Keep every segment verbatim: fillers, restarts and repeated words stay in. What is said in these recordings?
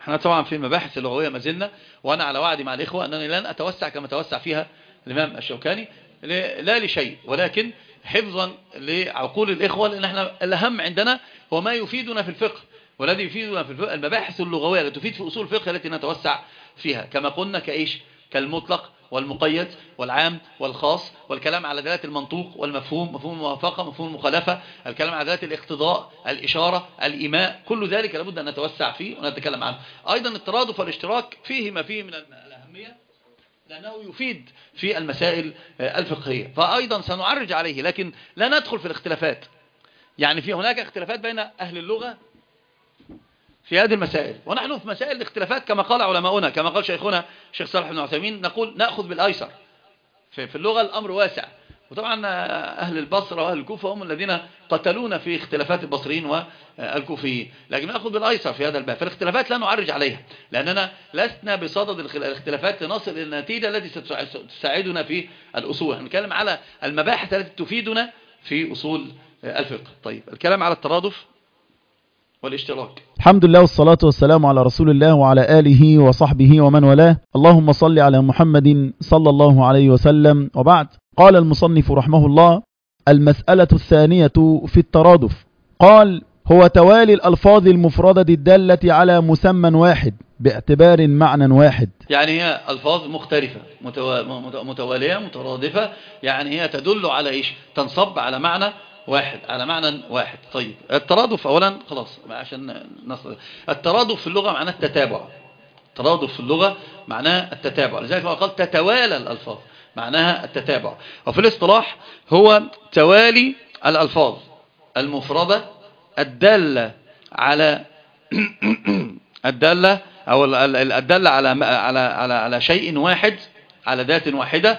احنا طبعا في المباحث اللغوية ما زلنا، وأنا على وعدي مع الإخوة أنني لن أتوسع كما توسع فيها الإمام الشوكاني، لا لشيء ولكن حفظا لعقول الإخوة، لأن احنا الأهم عندنا هو ما يفيدنا في الفقه، والذي يفيدنا في الفقه المباحث اللغوية التي تفيد في أصول الفقه التي نتوسع فيها، كما قلنا كإيش؟ كالمطلق والمقيد والعام والخاص، والكلام على دلالة المنطوق والمفهوم، مفهوم الموافقة، مفهوم المخالفة، الكلام على دلالة الاقتضاء، الإشارة، الإيماء، كل ذلك لابد أن نتوسع فيه ونتكلم عنه. أيضا الترادف والاشتراك فيه ما فيه من الأهمية، لأنه يفيد في المسائل الفقهية، فأيضا سنعرج عليه، لكن لا ندخل في الاختلافات. يعني في هناك اختلافات بين أهل اللغة في هذه المسائل، ونحن في مسائل الاختلافات كما قال علماؤنا، كما قال شيخنا الشيخ صالح بن عثيمين، نقول نأخذ بالأيسر. في اللغة الأمر واسع، وطبعا أهل البصرة وأهل الكوفة هم الذين قتلونا في اختلافات البصريين والكوفيين، لكن نأخذ بالأيسر في هذا الباب. فالاختلافات لا نعرج عليها، لأننا لسنا بصدد الاختلافات لنصل إلى النتيجة التي ستساعدنا في الأصول. نتكلم على المباحث التي تفيدنا في أصول الفقه. طيب، الكلام على الترادف والاشتراك. الحمد لله والصلاة والسلام على رسول الله وعلى آله وصحبه ومن والاه. اللهم صل على محمد صلى الله عليه وسلم. وبعد، قال المصنف رحمه الله: المسألة الثانية في الترادف. قال: هو توالي الألفاظ المفردة الدالة على مسمى واحد باعتبار معنى واحد. يعني هي ألفاظ مختلفة متوالية مترادفة، يعني هي تدل على إيش؟ تنصب على معنى واحد، على معنى واحد. طيب، الترادف أولا خلاص عشان نصل. الترادف في اللغة معناه التتابع. الترادف في اللغة معناه التتابع، لذلك هو قال تتوالى الألفاظ، معناها التتابع. وفي الاصطلاح هو توالي الألفاظ المفردة الدالة على الدالة أو الدالة على على على على شيء واحد، على ذات واحدة،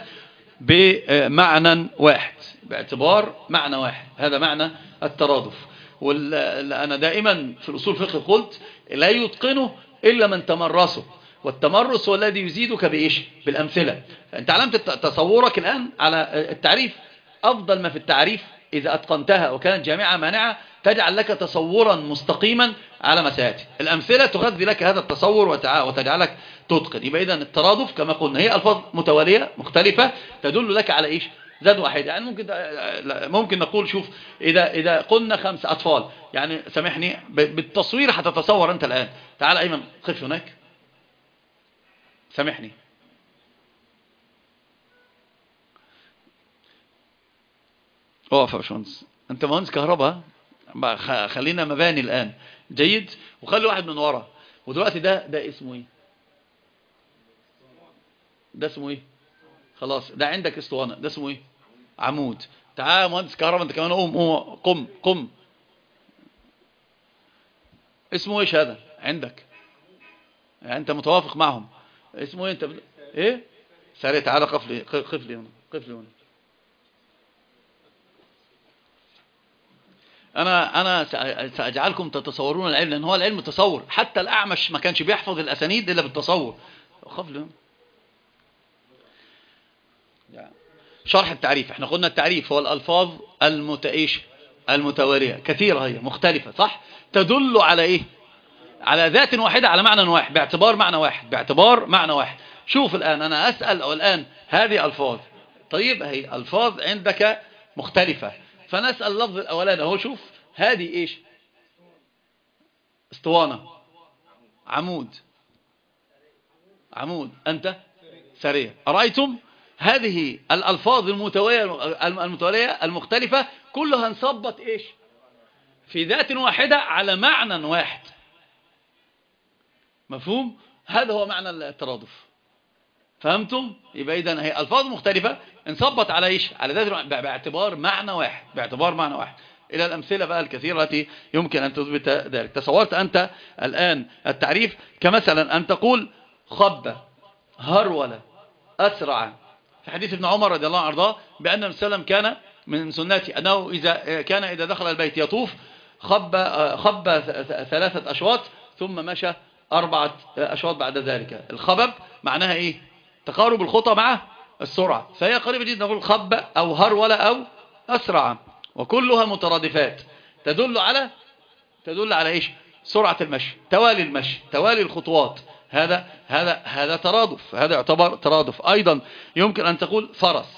بمعنى واحد، باعتبار معنى واحد. هذا معنى الترادف. وأنا دائما في الأصول الفقه قلت لا يتقنه إلا من تمرسه، والتمرس هو الذي يزيدك بإيش؟ بالأمثلة. أنت علمت تصورك الآن على التعريف، أفضل ما في التعريف إذا أتقنتها وكانت جامعة مانعة تجعل لك تصورا مستقيما على ما سيأتي. الأمثلة تغذي لك هذا التصور وتجعلك تتقن. يبقى إذن الترادف كما قلنا هي ألفاظ متوالية مختلفة تدل لك على إيش؟ زاد واحد. يعني ممكن ممكن نقول شوف، إذا إذا قلنا خمس أطفال، يعني سامحني بالتصوير هتتصور أنت الآن. تعال أيمن، خف هناك، سامحني. اقف يا باشمهندس، أنت مهندس كهرباء، خلينا مباني الآن. جيد، وخلي واحد من ورا. ودلوقتي ده ده اسمه ايه؟ ده اسمه ايه؟ خلاص، ده عندك اسطوانة، ده اسمه ايه؟ عمود. تعال يا مهندس كهرباء انت كمان، قوم قوم قم قم. اسمه ايش هذا عندك؟ يعني انت متوافق معهم. اسمه ايه انت؟ بد... ايه؟ ساري، تعال قف لي قف لي هنا، قف لي هنا. أنا أنا سأجعلكم تتصورون العلم، لأن هو العلم تصور. حتى الأعمش ما كانش بيحفظ الأسانيد إلا بالتصور. خف لهم. شرح التعريف. احنا قلنا التعريف هو الألفاظ المتئيش المتوالية، كثيرة هي مختلفة، صح؟ تدل على إيه؟ على ذات واحدة، على معنى واحد، باعتبار معنى واحد، باعتبار معنى واحد. شوف الآن أنا أسأل أو الآن هذه ألفاظ، طيب هي ألفاظ عندك مختلفة، فنسأل اللفظ الأولاني أهو. شوف هذه إيش؟ اسطوانة، عمود، عمود، أنت سريع. أرأيتم هذه الألفاظ المتوالية المختلفة كلها انصبت إيش؟ في ذات واحدة على معنى واحد. مفهوم؟ هذا هو معنى الترادف. فهمتم؟ يبقى إذن هي ألفاظ مختلفة انصبت على إيش؟ على ذات، باعتبار معنى واحد، باعتبار معنى واحد. إلى الأمثلة بقى الكثيرة التي يمكن أن تثبت ذلك. تصورت أنت الآن التعريف كمثلا أن تقول خب، هرول، أسرع. في حديث ابن عمر رضي الله عنه وارضاه بأن النبي صلى الله عليه وسلم كان من سنته أنه إذا كان إذا دخل البيت يطوف خب خب ثلاثة أشواط ثم مشى أربعة أشواط بعد ذلك. الخبب معناها إيه؟ تقارب الخطى مع السرعة، فهي قريبة جدا. نقول خب أو هرول أو أسرع، وكلها مترادفات تدل على تدل على إيش؟ سرعة المشي، توالي المشي، توالي الخطوات، هذا هذا هذا ترادف، هذا يعتبر ترادف. أيضا يمكن أن تقول فرس.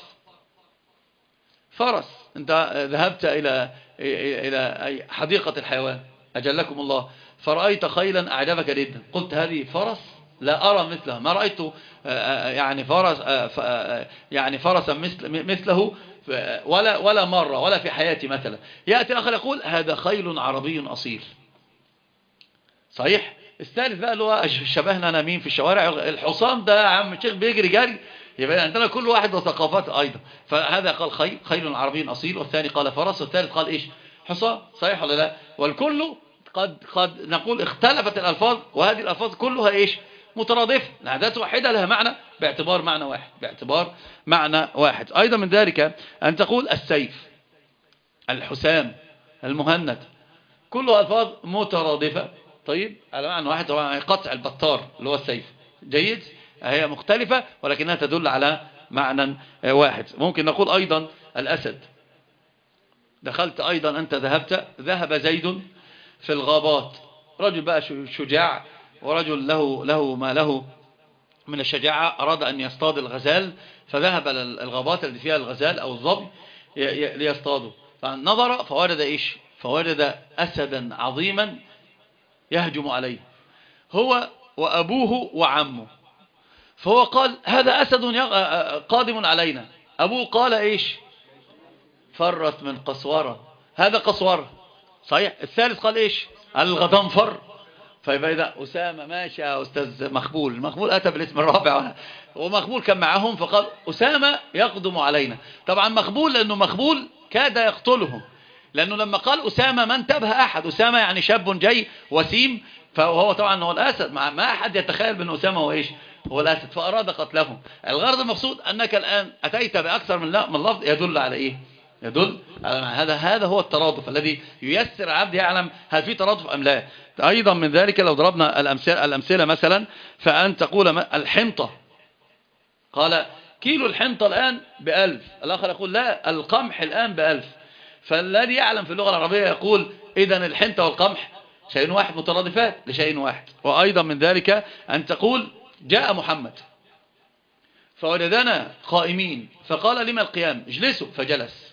فرس، أنت ذهبت إلى إلى حديقة الحيوان أجلكم الله، فرأيت خيلا أعجبك جدا، قلت هذه فرس لا أرى مثلها، ما رأيت يعني فرس يعني فرسا مثل مثله ولا ولا مرة ولا في حياتي مثلا. يأتي الآخر يقول هذا خيل عربي أصيل. صحيح. الثالث بقى اللي هو شبهنا نامين في الشوارع، الحصان ده يا عم الشيخ بيجري جري، يبقى عندنا كل واحد وثقافات أيضا. فهذا قال خيل خيل عربي أصيل، والثاني قال فرس، والثالث قال إيش؟ حصان. صحيح ولا لا؟ والكل قد قد نقول اختلفت الألفاظ، وهذه الألفاظ كلها إيش؟ مترادفة، العادات واحدة لها معنى باعتبار معنى واحد، باعتبار معنى واحد. أيضا من ذلك أن تقول السيف، الحسام، المهند، كلها ألفاظ مترادفة. طيب على معنى واحد، طبعا قطع البطار اللي هو السيف. جيد. هي مختلفة ولكنها تدل على معنى واحد. ممكن نقول أيضا الأسد. دخلت أيضا، أنت ذهبت، ذهب زيد في الغابات، رجل بقى شجاع، ورجل له له ما له من الشجاعة، أراد أن يصطاد الغزال، فذهب للغابات التي فيها الغزال أو الظبي ليصطادوا، فنظر فوجد إيش؟ فوجد أسدا عظيما يهجم عليه، هو وأبوه وعمه. فهو قال هذا أسد قادم علينا. أبوه قال إيش؟ فرت من قسورة، هذا قسورة. صحيح. الثالث قال إيش؟ الغضنفر. فيبقى إذا أسامة ماشي يا أستاذ مخبول، مخبول أتى بالاسم الرابع، ومخبول كان معهم، فقال أسامة يقدم علينا. طبعا مخبول لأنه مخبول كاد يقتلهم، لأنه لما قال أسامة ما انتبه أحد، أسامة يعني شاب جاي وسيم، فهو طبعا هو الأسد، ما أحد يتخيل بأن أسامة هو إيش؟ هو الأسد، فأراد قتلهم. الغرض المقصود أنك الآن أتيت بأكثر من لفظ يدل على إيه؟ يدل على هذا. هذا هو الترادف الذي ييسر العبد يعلم هل في ترادف أم لا. أيضا من ذلك لو ضربنا الأمثلة, الأمثلة مثلا، فأن تقول الحنطة، قال كيلو الحنطة الآن بألف، الآخر يقول لا القمح الآن بألف. فالذي يعلم في اللغة العربية يقول إذن الحنطة والقمح شيء واحد، مترادفات لشيء واحد. وأيضا من ذلك أن تقول جاء محمد فوجدنا قائمين، فقال لما القيام؟ اجلسوا، فجلس.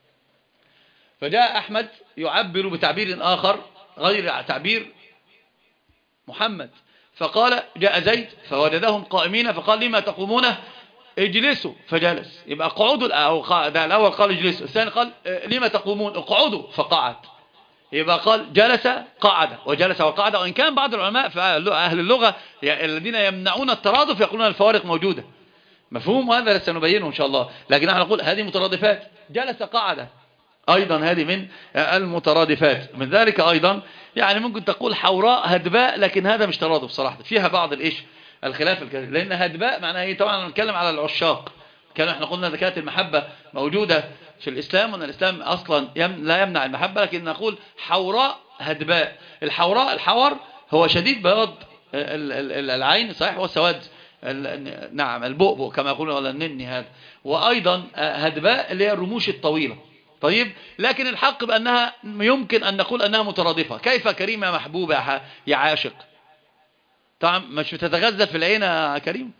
فجاء أحمد يعبر بتعبير آخر غير تعبير محمد، فقال جاء زيد فوجدهم قائمين، فقال لما تقومون؟ اجلسوا، فجلس. يبقى قعدوا، ده الأول قال اجلسوا، الثاني قال لما تقومون؟ اقعدوا، فقعد. يبقى قال جلس قعد، وجلس وقعد. وإن كان بعض العلماء أهل اللغة الذين يمنعون الترادف يقولون الفوارق موجودة، مفهوم، وهذا سنبينه إن شاء الله، لكن نحن نقول هذه مترادفات. جلس قعد أيضا هذه من المترادفات. من ذلك أيضا يعني ممكن تقول حوراء هدباء، لكن هذا مش ترادف صراحة، فيها بعض الإيش الخلاف الكثير، لأن هدباء معناها هي طبعا نتكلم على العشاق. كان احنا قلنا زكاة المحبة موجودة في الإسلام، وأن الإسلام أصلا يم لا يمنع المحبة، لكن نقول حوراء هدباء. الحوراء، الحور هو شديد بياض العين، صحيح، والسواد نعم البؤبؤ كما يقولون، ولا النني هذا. وأيضا هدباء اللي هي الرموش الطويلة. طيب، لكن الحق بأنها يمكن أن نقول أنها مترادفة. كيف كريم يا محبوب يا عاشق؟ طبعا مش بتتغذى في العين يا كريم،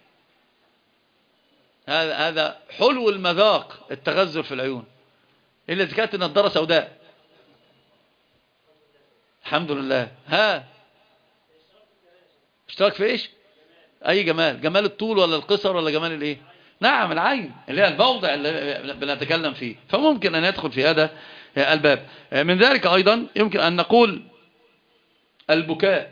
هذا هذا حلو المذاق، التغذر في العيون، إلا إذا كانت النضارة سوداء. الحمد لله. ها اشتراك في إيش؟ أي جمال؟ جمال الطول ولا القصر ولا جمال الإيه؟ نعم العين، اللي هي الموضع اللي بنتكلم فيه، فممكن أن يدخل في هذا الباب. من ذلك أيضا يمكن أن نقول البكاء.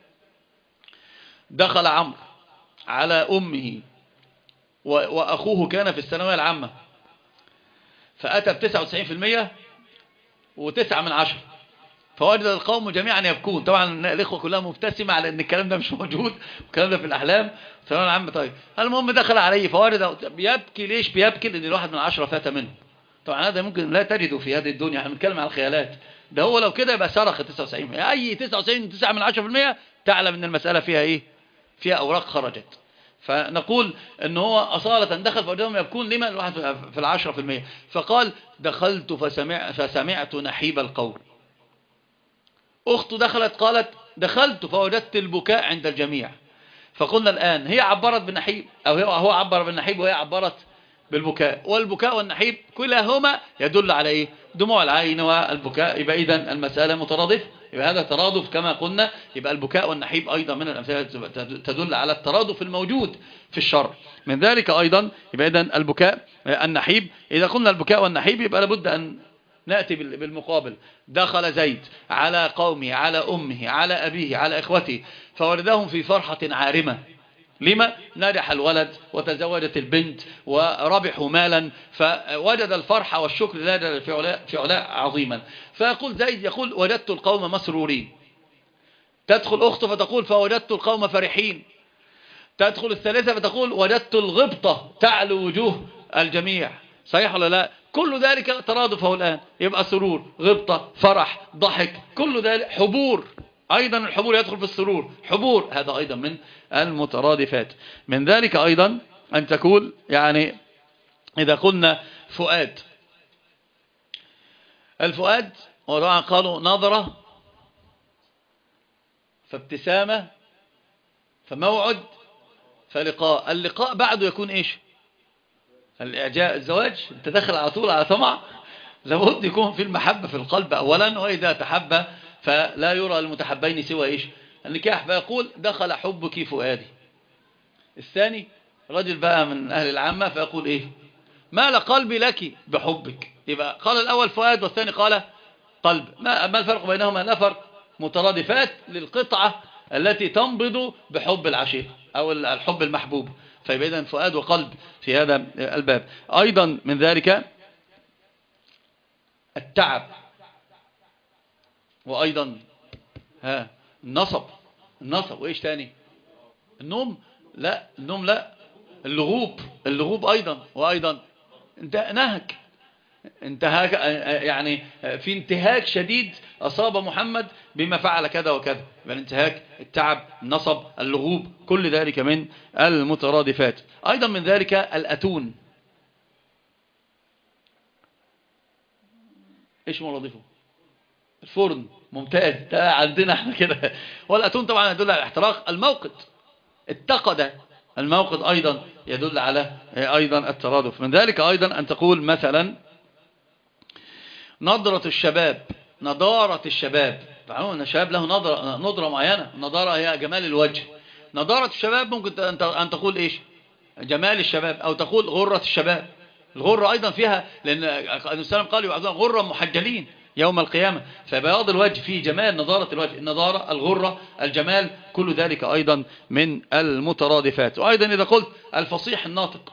دخل عمرو على أمه وأخوه كان في الثانوية العامة، فأتى بتسعة وتسعين بالمئة وتسعة من عشرة، فوجد القوم جميعا يبكون. طبعا الإخوة كلها مبتسمة على أن الكلام ده مش موجود، والكلام ده في الأحلام، الثانوية العامة. طيب المهم دخل عليه فوجد بيبكي. ليش بيبكي؟ لأن الواحد من عشرة فات منه. طبعا هذا ممكن لا تجده في هذه الدنيا، احنا بنتكلم عن الخيالات. ده هو لو كده يبقى سرق تسعة وتسعين، أي تسعة وتسعين تسعة من عشرة بالمئة تعلم أن المسألة فيها إيه؟ فيها أوراق خرجت. فنقول أنه هو أصالة دخل فوجدهم يبكون. لما؟ الواحد في العشرة في المئة. فقال دخلت فسمع فسمعت نحيب القوم. أخته دخلت قالت دخلت فوجدت البكاء عند الجميع. فقلنا الآن هي عبرت بالنحيب أو هو عبر بالنحيب وهي عبرت بالبكاء، والبكاء والنحيب كلاهما يدل على إيه؟ دموع العين والبكاء. يبقى إذن المسألة مترادف، يبقى هذا ترادف كما قلنا. يبقى البكاء والنحيب أيضا من الأمثلة تدل على الترادف الموجود في الشرع. من ذلك أيضا يبقى إذن البكاء النحيب. إذا قلنا البكاء والنحيب يبقى لابد أن نأتي بالمقابل. دخل زيد على قومه، على أمه، على أبيه، على إخوته، فوردهم في فرحة عارمة. لما؟ نجح الولد وتزوجت البنت وربحوا مالا، فوجد الفرحة والشكر لله في علاء, في علاء عظيما. فيقول زيد يقول وجدت القوم مسرورين. تدخل أخته فتقول فوجدت القوم فرحين. تدخل الثالثة فتقول وجدت الغبطة تعلو وجوه الجميع. صحيح ولا لا؟ كل ذلك ترادفه الآن. يبقى سرور، غبطة، فرح، ضحك، كل ذلك حبور. أيضا الحبور يدخل في السرور، حبور، هذا أيضا من المترادفات. من ذلك أيضا أن تقول يعني إذا قلنا فؤاد، الفؤاد وطبعا قالوا نظرة فابتسامة فموعد فلقاء. اللقاء بعده يكون إيش؟ الإعجاء، الزواج. انت داخل على طول على طمع، لابد يكون في المحبة في القلب أولا، وإذا تحب فلا يرى المتحبين سوى إيش؟ النكاح. فيقول دخل حبك فؤادي. الثاني رجل بقى من أهل العامة فيقول إيه؟ مال قلبي لك بحبك. يبقى قال الأول فؤاد والثاني قال قلب. ما, ما الفرق بينهما؟ لا فرق، مترادفات للقطعة التي تنبض بحب العشيق أو الحب المحبوب. فيبقى إذن فؤاد وقلب في هذا الباب. أيضا من ذلك التعب، وأيضا ها النصب. النصب وإيش تاني؟ النوم، لا النوم لا، اللغوب، اللغوب أيضا. وأيضا انت نهك، انتهاك، يعني في انتهاك شديد أصاب محمد بما فعل كذا وكذا. يعني انتهاك، التعب، النصب، اللغوب، كل ذلك من المترادفات. أيضا من ذلك الأتون. إيش مرادفه؟ الفرن. ممتاز، ده عندنا احنا كده. والأتون طبعا يدل على الاحتراق. الموقد، اتقد الموقد أيضا يدل على أيضا الترادف. من ذلك أيضا أن تقول مثلا نظرة الشباب، نضارة الشباب. فعلموا أن الشباب له نظرة, نظرة معينة. النضارة هي جمال الوجه. نضارة الشباب ممكن أن تقول إيش؟ جمال الشباب، أو تقول غرة الشباب. الغرة أيضا فيها، لأن السلام قال يبقى غرة محجلين يوم القيامة. فبياض الوجه فيه جمال، نضارة الوجه، النضارة، الغرة، الجمال، كل ذلك أيضا من المترادفات. وأيضا إذا قلت الفصيح الناطق،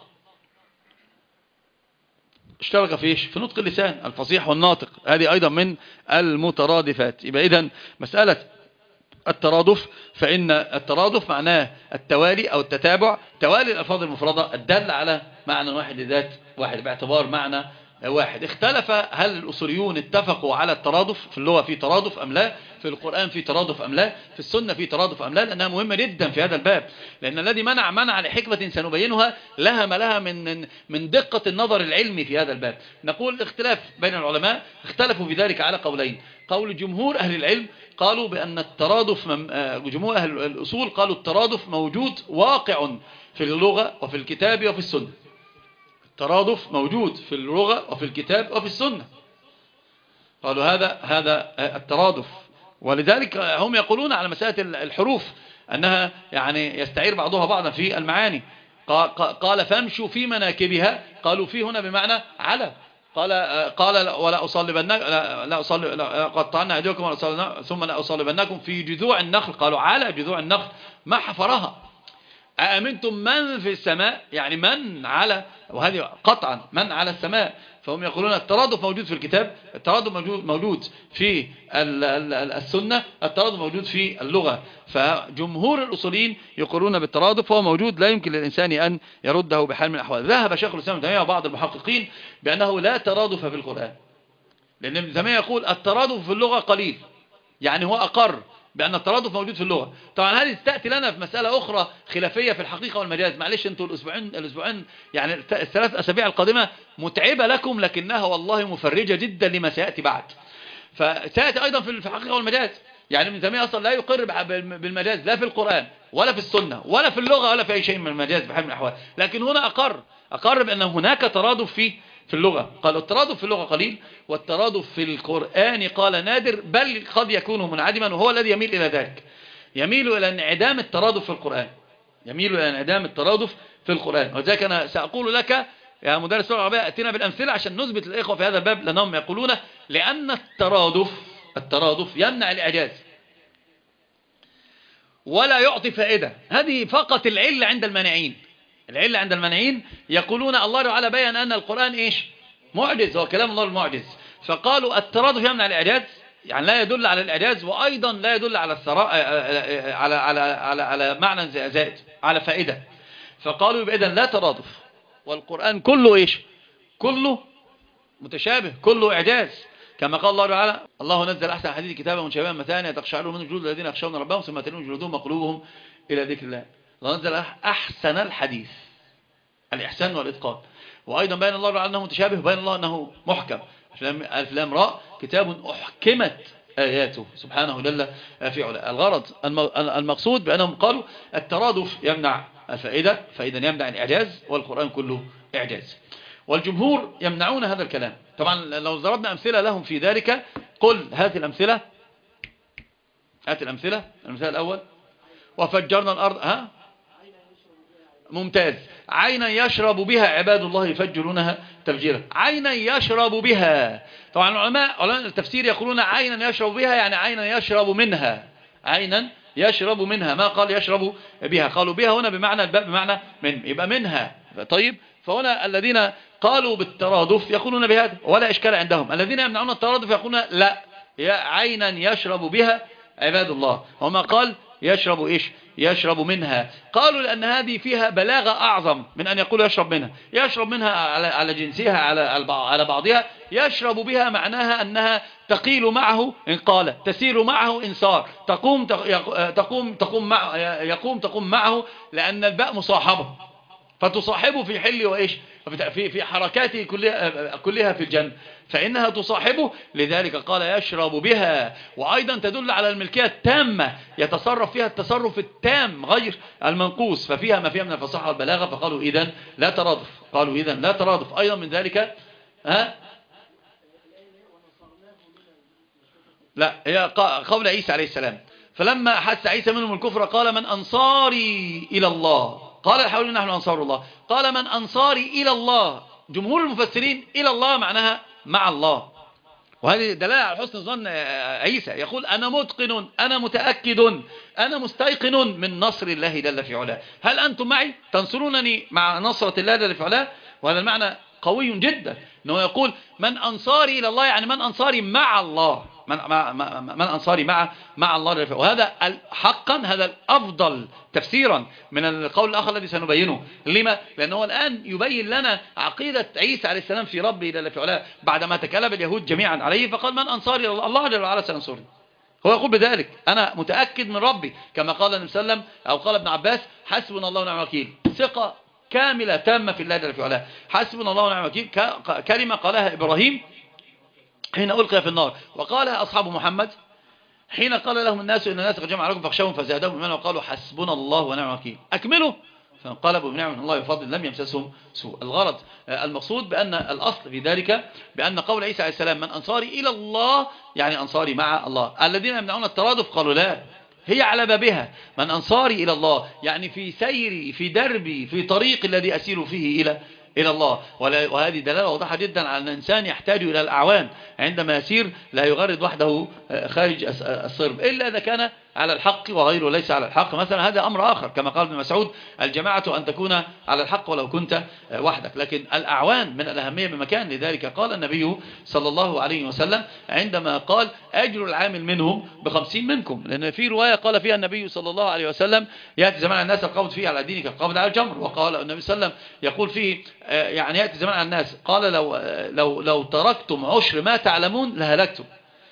اشترك في ايش؟ في نطق اللسان، الفصيح والناطق، هذه أيضا من المترادفات. يبقى إذن مسألة الترادف، فإن الترادف معناه التوالي أو التتابع، توالي الألفاظ المفردة الدل على معنى واحد لذات واحد باعتبار معنى واحد. اختلف هل الأصوليون اتفقوا على الترادف في اللغة في ترادف أم لا، في القرآن في ترادف أم لا، في السنة في ترادف أم لا، لأنها مهمة جدا في هذا الباب. لأن الذي منع منع لحكمة سنبينها لها ما لها من من دقة النظر العلمي في هذا الباب. نقول الاختلاف بين العلماء، اختلفوا في ذلك على قولين. قول جمهور أهل العلم قالوا بأن الترادف، جمهور أهل الأصول قالوا الترادف موجود واقع في اللغة وفي الكتاب وفي السنة. الترادف موجود في اللغة وفي الكتاب وفي السنة. قالوا هذا هذا الترادف. ولذلك هم يقولون على مسألة الحروف أنها يعني يستعير بعضها بعضا في المعاني. قال فامشوا في مناكبها، قالوا في هنا بمعنى على. قال قال ولا أصلبنكم لا, لا أصلب لا قطعنا أيديكم ثم لا أصلبنكم في جذوع النخل، قالوا على جذوع النخل ما حفرها. أأمنتم من في السماء، يعني من على، وهذه قطعا من على السماء. فهم يقولون الترادف موجود في الكتاب، الترادف موجود موجود في السنة، الترادف موجود في اللغة. فجمهور الأصوليين يقولون بالترادف، وهو موجود لا يمكن للإنسان أن يرده بحال من الأحوال. ذهب شيخ الإسلام ابن تيمية وبعض المحققين بأنه لا ترادف في القرآن، لأن ابن تيمية يقول الترادف في اللغة قليل، يعني هو أقر بأن الترادف موجود في اللغة. طبعا هذه تأتي لنا في مسألة أخرى خلافية في الحقيقة والمجاز. معلش انتوا الأسبوعين الأسبوعين يعني الثلاث أسابيع القادمة متعبة لكم، لكنها والله مفرجة جدا لما سيأتي بعد. فسيأتي أيضا في الحقيقة والمجاز. يعني ابن تيمية أصلا لا يقر بالمجاز لا في القرآن ولا في السنة ولا في اللغة ولا في أي شيء من المجاز بحال من الأحوال، لكن هنا أقر أقر بأن هناك ترادف في في اللغة. قال الترادف في اللغة قليل، والترادف في القرآن قال نادر، بل قد يكون منعدما، وهو الذي يميل إلى ذلك، يميل إلى انعدام الترادف في القرآن، يميل إلى انعدام الترادف في القرآن. وذلك أنا سأقول لك يا مدرس اللغة العربية أتينا بالأمثلة عشان نثبت للإخوة في هذا الباب، لأنهم يقولون لأن الترادف الترادف يمنع الإعجاز ولا يعطي فائدة. هذه فقط العلة عند المانعين، العلة عند المانعين يقولون الله تعالى بيان أن القرآن إيش؟ معجز، هو كلام الله المعجز، فقالوا الترادف يمنع الإعجاز، يعني لا يدل على الإعجاز، وأيضا لا يدل على الثراء على على على على معنى زائد على فائدة، فقالوا يبقى إذن لا ترادف، والقرآن كله إيش؟ كله متشابه، كله إعجاز، كما قال الله تعالى الله نزل أحسن الحديث كتابا متشابها مثانية تقشعر منه جلود الذين يخشون ربهم ثم تلين جلودهم وقلوبهم إلى ذكر الله. الله نزل أحسن الحديث، الإحسان والإتقان، وأيضا بين الله تعالى أنه متشابه، وبين الله أنه محكم. ألف لام راء كتاب أحكمت آياته سبحانه جل في علا. الغرض المقصود بأنهم قالوا الترادف يمنع الفائدة، فإذا يمنع الإعجاز، والقرآن كله إعجاز. والجمهور يمنعون هذا الكلام. طبعا لو ضربنا أمثلة لهم في ذلك، قل هات الأمثلة، هات الأمثلة. المثال الأول وفجرنا الأرض، ها ممتاز، عينا يشرب بها عباد الله يفجرونها تفجيرا، عينا يشرب بها. طبعا العلماء علماء التفسير يقولون عينا يشرب بها يعني عينا يشرب منها، عينا يشرب منها، ما قال يشرب بها، قالوا بها هنا بمعنى الباء بمعنى من، يبقى منها. طيب فهنا الذين قالوا بالترادف يقولون بهذا ولا إشكال عندهم، الذين يمنعون الترادف يقولون لا، عينا يشرب بها عباد الله، وما قال يشرب إيش؟ يشرب منها. قالوا لأن هذه فيها بلاغة أعظم من أن يقول يشرب منها، يشرب منها على على جنسها على على بعضها، يشرب بها معناها أنها تقيل معه إن قال، تسير معه إن صار، تقوم تقوم تقوم مع يقوم تقوم معه، لأن الباء مصاحبة، فتصاحبه في حل وإيش في في حركاته كلها كلها في الجنة، فإنها تصاحبه، لذلك قال يشرب بها. وأيضا تدل على الملكية التامة، يتصرف فيها التصرف التام غير المنقوص، ففيها ما فيها من الفصاحة والبلاغة، فقالوا إذن لا ترادف، قالوا إذن لا ترادف. أيضا من ذلك ها لا هي قول عيسى عليه السلام، فلما أحس عيسى منهم الكفر قال من أنصاري إلى الله، قال الحواريون نحن أنصار الله، قال من أنصاري إلى الله. جمهور المفسرين إلى الله معناها مع الله، وهذه دلالة على حسن ظن عيسى، يقول أنا متقن، أنا متأكد، أنا مستيقن من نصر الله جل في علاه، هل أنتم معي تنصرونني مع نصرة الله جل في علاه؟ وهذا المعنى قوي جدا، أنه يقول من أنصاري إلى الله يعني من أنصاري مع الله، من, من أنصاري مع مع الله، وهذا حقا هذا الأفضل تفسيرا من القول الآخر الذي سنبينه. لما؟ لأنه الآن يبين لنا عقيدة عيسى عليه السلام في ربه جل في علاه بعدما تكلم اليهود جميعا عليه، فقال من أنصاري إلى الله، الله جل وعلا سينصرني، هو يقول بذلك أنا متأكد من ربي، كما قال النبي صلى الله عليه وسلم أو قال ابن عباس حسبنا الله ونعم الوكيل، ثقة كاملة تامة في الله جل في علاه، حسبنا الله ونعم الوكيل، كلمة قالها إبراهيم حين ألقي في النار، وقالها أصحاب محمد حين قال لهم الناس إن الناس قد جمعوا عليكم فاخشوهم فزادهم إيمانا وقالوا حسبنا الله ونعم الوكيل، أكملوا فانقلبوا بنعمة الله وفضل لم يمسسهم سوء. الغرض المقصود بأن الأصل في ذلك بأن قول عيسى عليه السلام من أنصاري إلى الله يعني أنصاري مع الله. الذين يمنعون الترادف قالوا لا، هي على بابها، من أنصاري إلى الله يعني في سيري في دربي في طريق الذي أسير فيه إلى إلى الله. وهذه دلالة واضحة جدا على أن الإنسان يحتاج إلى الأعوان عندما يسير، لا يغرد وحده خارج الصرب إلا إذا كان على الحق وغيره ليس على الحق، مثلا هذا أمر آخر، كما قال ابن مسعود الجماعة أن تكون على الحق ولو كنت وحدك، لكن الأعوان من الأهمية بمكان. لذلك قال النبي صلى الله عليه وسلم عندما قال أجر العامل منهم بخمسين منكم، لأن في رواية قال فيها النبي صلى الله عليه وسلم يأتي زمان الناس القبض فيه على دينك القبض على الجمر، وقال النبي صلى الله عليه وسلم يقول فيه يعني يأتي زمان على الناس قال لو, لو, لو تركتم عشر ما تعلمون لهلكتم،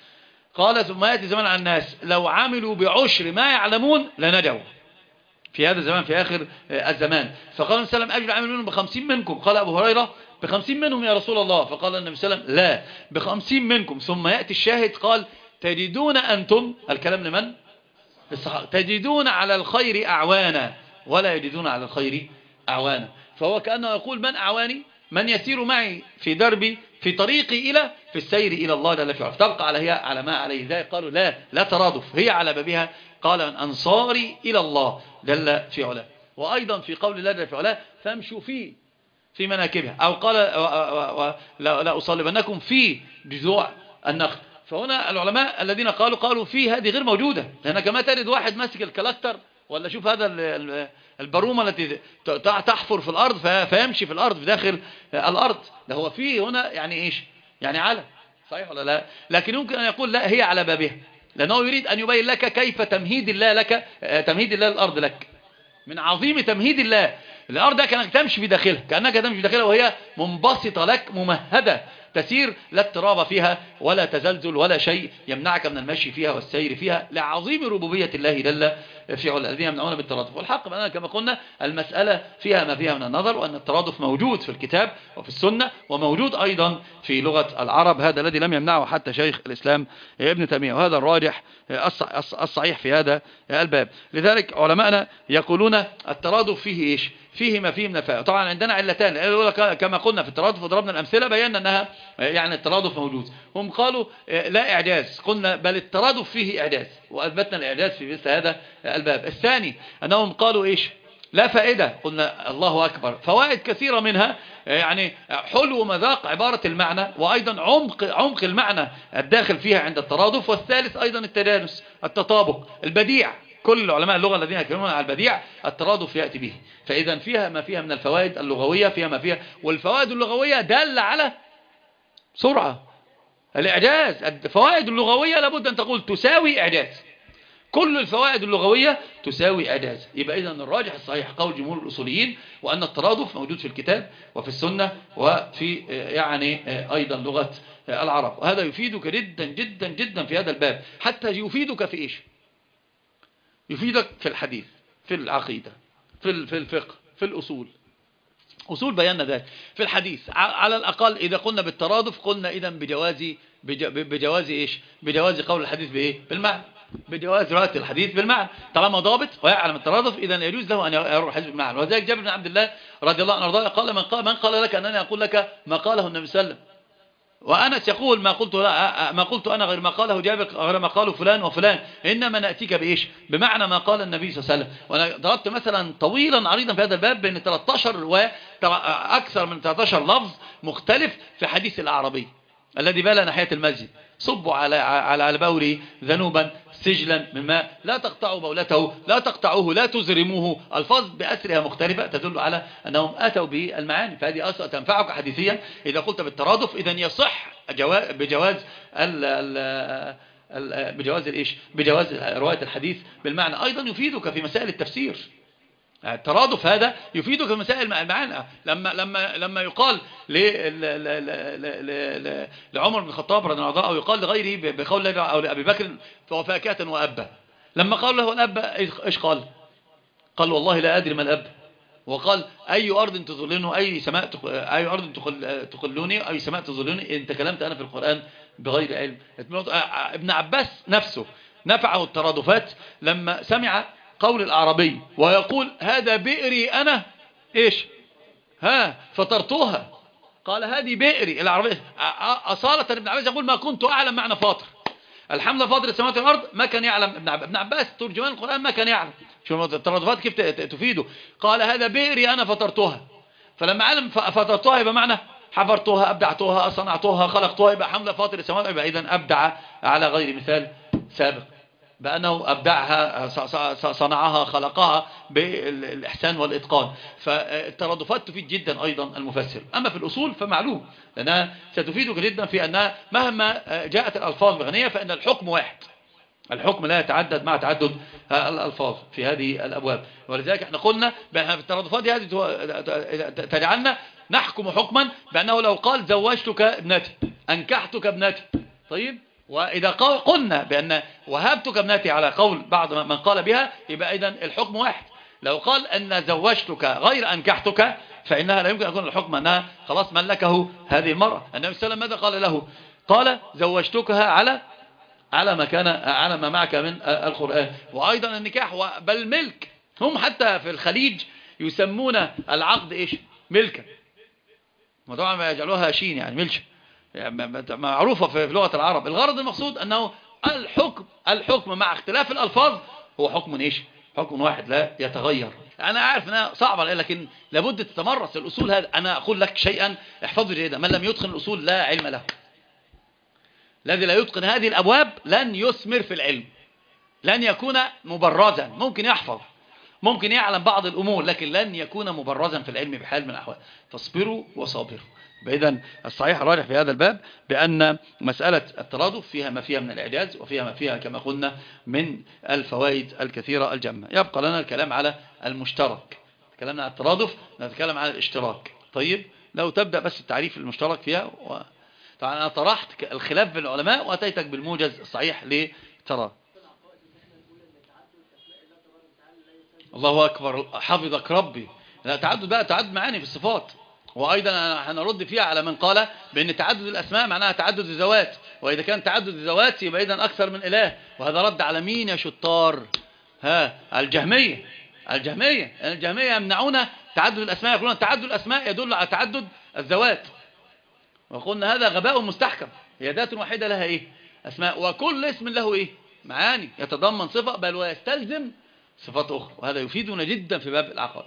قال ثم يأتي زمان على الناس لو عملوا بعشر ما يعلمون لنجوا في هذا الزمان في آخر الزمان. فقال النبي صلى الله عليه وسلم أجر عامل منهم بخمسين منكم، قال أبو هريرة بخمسين منهم يا رسول الله، فقال النبي صلى الله عليه وسلم لا بخمسين منكم. ثم يأتي الشاهد قال تجدون أنتم الكلام لمن؟ الصحابة تجدون على الخير أعوانا ولا يجدون على الخير أعوانا. فهو كأنه يقول من أعواني؟ من يسير معي في دربي في طريقي إلى في السير إلى الله جل في علاه. تبقى على هي على ما عليه ذلك. قالوا لا لا ترادف، هي على بابها. قال من أنصاري إلى الله جل في علاه. وأيضا في قول الله جل في علاه فامشوا فيه في مناكبها، أو قال لا أصلبنكم في جذوع النخل. فهنا العلماء الذين قالوا قالوا في هذه غير موجودة، لأنك ما تجد واحد ماسك الكلاكتر ولا شوف هذا البرومة التي تحفر في الأرض فيمشي في الأرض في داخل الأرض. ده هو فيه هنا يعني إيش؟ يعني على صحيح ولا لا؟ لكن يمكن أن يقول لا هي على بابها، لأنه يريد أن يبين لك كيف تمهيد الله لك، تمهيد الله الأرض لك من عظيم تمهيد الله الأرض، كأنك تمشي في داخلها، كأنك تمشي في داخلها وهي منبسطة لك ممهدة تسير، لا اضطراب فيها ولا تزلزل ولا شيء يمنعك من المشي فيها والسير فيها، لعظيم ربوبية الله جل في علاه الذين يمنعون بالترادف. والحق بأننا كما قلنا المسألة فيها ما فيها من النظر، وأن الترادف موجود في الكتاب وفي السنة، وموجود أيضا في لغة العرب، هذا الذي لم يمنعه حتى شيخ الإسلام ابن تيمية، وهذا الراجح الصحيح في هذا الباب. لذلك علماءنا يقولون الترادف فيه إيش؟ فيه ما فيه من الفائدة. طبعا عندنا علتان، الأولى كما قلنا في الترادف وضربنا الأمثلة بينا أنها يعني الترادف موجود. هم قالوا لا إعجاز، قلنا بل الترادف فيه إعجاز، وأثبتنا الإعجاز في مثل هذا الباب. الثاني أنهم قالوا إيش؟ لا فائدة، قلنا الله أكبر، فوائد كثيرة منها يعني حلو مذاق عبارة المعنى، وأيضا عمق عمق المعنى الداخل فيها عند الترادف. والثالث أيضا التجانس، التطابق، البديع. كل علماء اللغة الذين يتكلمون عن البديع الترادف يأتي به. فإذا فيها ما فيها من الفوائد اللغوية، فيها ما فيها، والفوائد اللغوية دالة على سرعة الإعجاز. الفوائد اللغوية لابد أن تقول تساوي إعجاز، كل الفوائد اللغوية تساوي إعجاز. يبقى إذن الراجح الصحيح قول جمهور الأصوليين، وأن الترادف موجود في الكتاب وفي السنة وفي يعني أيضا لغة العرب. وهذا يفيدك جدا جدا جدا في هذا الباب، حتى يفيدك في إيش؟ يفيدك في الحديث، في العقيدة، في في الفقه، في الأصول. أصول بيان ذلك. في الحديث على الأقل إذا قلنا بالترادف قلنا إذا بجواز بجواز إيش؟ بجواز قول الحديث بإيه؟ بالمعنى، بجواز رواية الحديث بالمعنى. طالما ضابط ويعلم الترادف إذا يجوز له أن يروي الحديث بالمعنى. وذلك جابر بن عبد الله رضي الله عنه قال من قال من قال لك أنني أقول لك ما قاله النبي صلى الله عليه وسلم. وأنس يقول ما قلت لا ما قلت أنا غير ما قاله جابر غير ما قاله فلان وفلان، إنما نأتيك بإيش؟ بمعنى ما قال النبي صلى الله عليه وسلم. وأنا ضربت مثلا طويلا عريضا في هذا الباب بين ثلاثة عشر وأكثر من ثلاثة عشر لفظ مختلف في حديث الأعرابي الذي بال ناحية المسجد، صبوا على على على بوله ذنوبا سجلا من ماء، لا تقطعوا بولته، لا تقطعوه، لا تزرموه. الفاظ بأسرها مختلفة تدل على أنهم أتوا بالمعاني. فهذه أصلا تنفعك حديثيا إذا قلت بالترادف. إذا يصح بجواز ال ال بجواز الإيش؟ بجواز رواية الحديث بالمعنى. أيضا يفيدك في مسائل التفسير. الترادف هذا يفيدك في مسائل المعاني. لما لما لما يقال لعمر بن الخطاب رضي الله عنه أو يقال لغيره بقول الله أو لأبي بكر فهو فاكهة وأبا، لما قال له الأب إيش قال؟ قال والله لا أدري ما الأب. وقال أي أرض تظلنه، أي سماء أي أرض تقلوني، أي سماء تظلوني إن تكلمت أنا في القرآن بغير علم. ابن عباس نفسه نفعه الترادفات لما سمع قول الأعرابي ويقول هذا بئري أنا إيش ها فطرتوها. قال هذه بئري العربي. أصالة ابن عباس يقول ما كنت أعلم معنى فاطر، الحمد فاطر السماوات والأرض، ما كان يعلم ابن عباس. ابن عباس ترجمان القرآن ما كان يعلم. شو الترادفات كيف تفيده؟ قال هذا بئري أنا فطرتها، فلما علم فطرتها يبقى معنى حفرتها، أبدعتها، صنعتها، خلقتها، يبقى حمد فاطر السماوات، يبقى إذن أبدع على غير مثال سابق بأنه أبدعها، صنعها، خلقها بالإحسان والإتقان. فالترادفات تفيد جدا أيضا المفسر. أما في الأصول فمعلوم لأنها ستفيدك جدا في أنها مهما جاءت الألفاظ بغنية فإن الحكم واحد، الحكم لا يتعدد مع تعدد الألفاض في هذه الأبواب. ولذلك احنا قلنا بأن في الترادفات هذه تجعلنا نحكم حكما بأنه لو قال زوجتك ابنتي، أنكحتك ابنتي، طيب، وإذا قلنا بأن وهبتك ابنتي على قول بعض من قال بها يبقى إذن الحكم واحد. لو قال أن زوجتك غير أنكحتك فإنها لا يمكن أن يكون الحكم أنها خلاص ملكه هذه المرأة. النبي صلى الله عليه وسلم ماذا قال له؟ قال زوجتكها على على ما كان على ما معك من القرآن. وأيضا النكاح بل ملك، هم حتى في الخليج يسمون العقد إيش؟ ملكا، وطبعا ما يجعلوها شين يعني ملشة، يعني معروفة في لغة العرب. الغرض المقصود أنه الحكم الحكم مع اختلاف الألفاظ هو حكم إيش؟ حكم واحد لا يتغير. أنا عارف أنها صعبة لكن لابد تتمرس الأصول. هذا أنا أقول لك شيئا احفظه جيدا، من لم يتقن الأصول لا علم له. الذي لا يتقن هذه الأبواب لن يثمر في العلم، لن يكون مبرزا. ممكن يحفظ، ممكن يعلم بعض الأمور، لكن لن يكون مبرزا في العلم بحال من الأحوال. فاصبروا وصابروا. إذن الصحيح الراجح في هذا الباب بأن مسألة الترادف فيها ما فيها من الإعجاز، وفيها ما فيها كما قلنا من الفوائد الكثيرة الجمة. يبقى لنا الكلام على المشترك. تكلمنا على الترادف، نتكلم على الاشتراك. طيب لو تبدأ بس التعريف المشترك فيها و... طبعا أنا طرحت الخلاف بين العلماء وأتيتك بالموجز الصحيح لترى. الله أكبر، حفظك ربي. لا تعدد بقى، تعدد معاني في الصفات. وأيضا هنرد فيها على من قال بأن تعدد الأسماء معناها تعدد الذوات، وإذا كان تعدد الذوات يبقى إذن أكثر من إله. وهذا رد على مين يا شطار؟ ها الجهمية. الجهمية الجهمية يمنعون تعدد الأسماء، يقولون تعدد الأسماء يدل على تعدد الذوات، وقلنا هذا غباء مستحكم. هي ذات واحدة لها إيه؟ أسماء، وكل اسم له إيه؟ معاني، يتضمن صفة بل ويستلزم صفات أخرى، وهذا يفيدنا جدا في باب العقائد.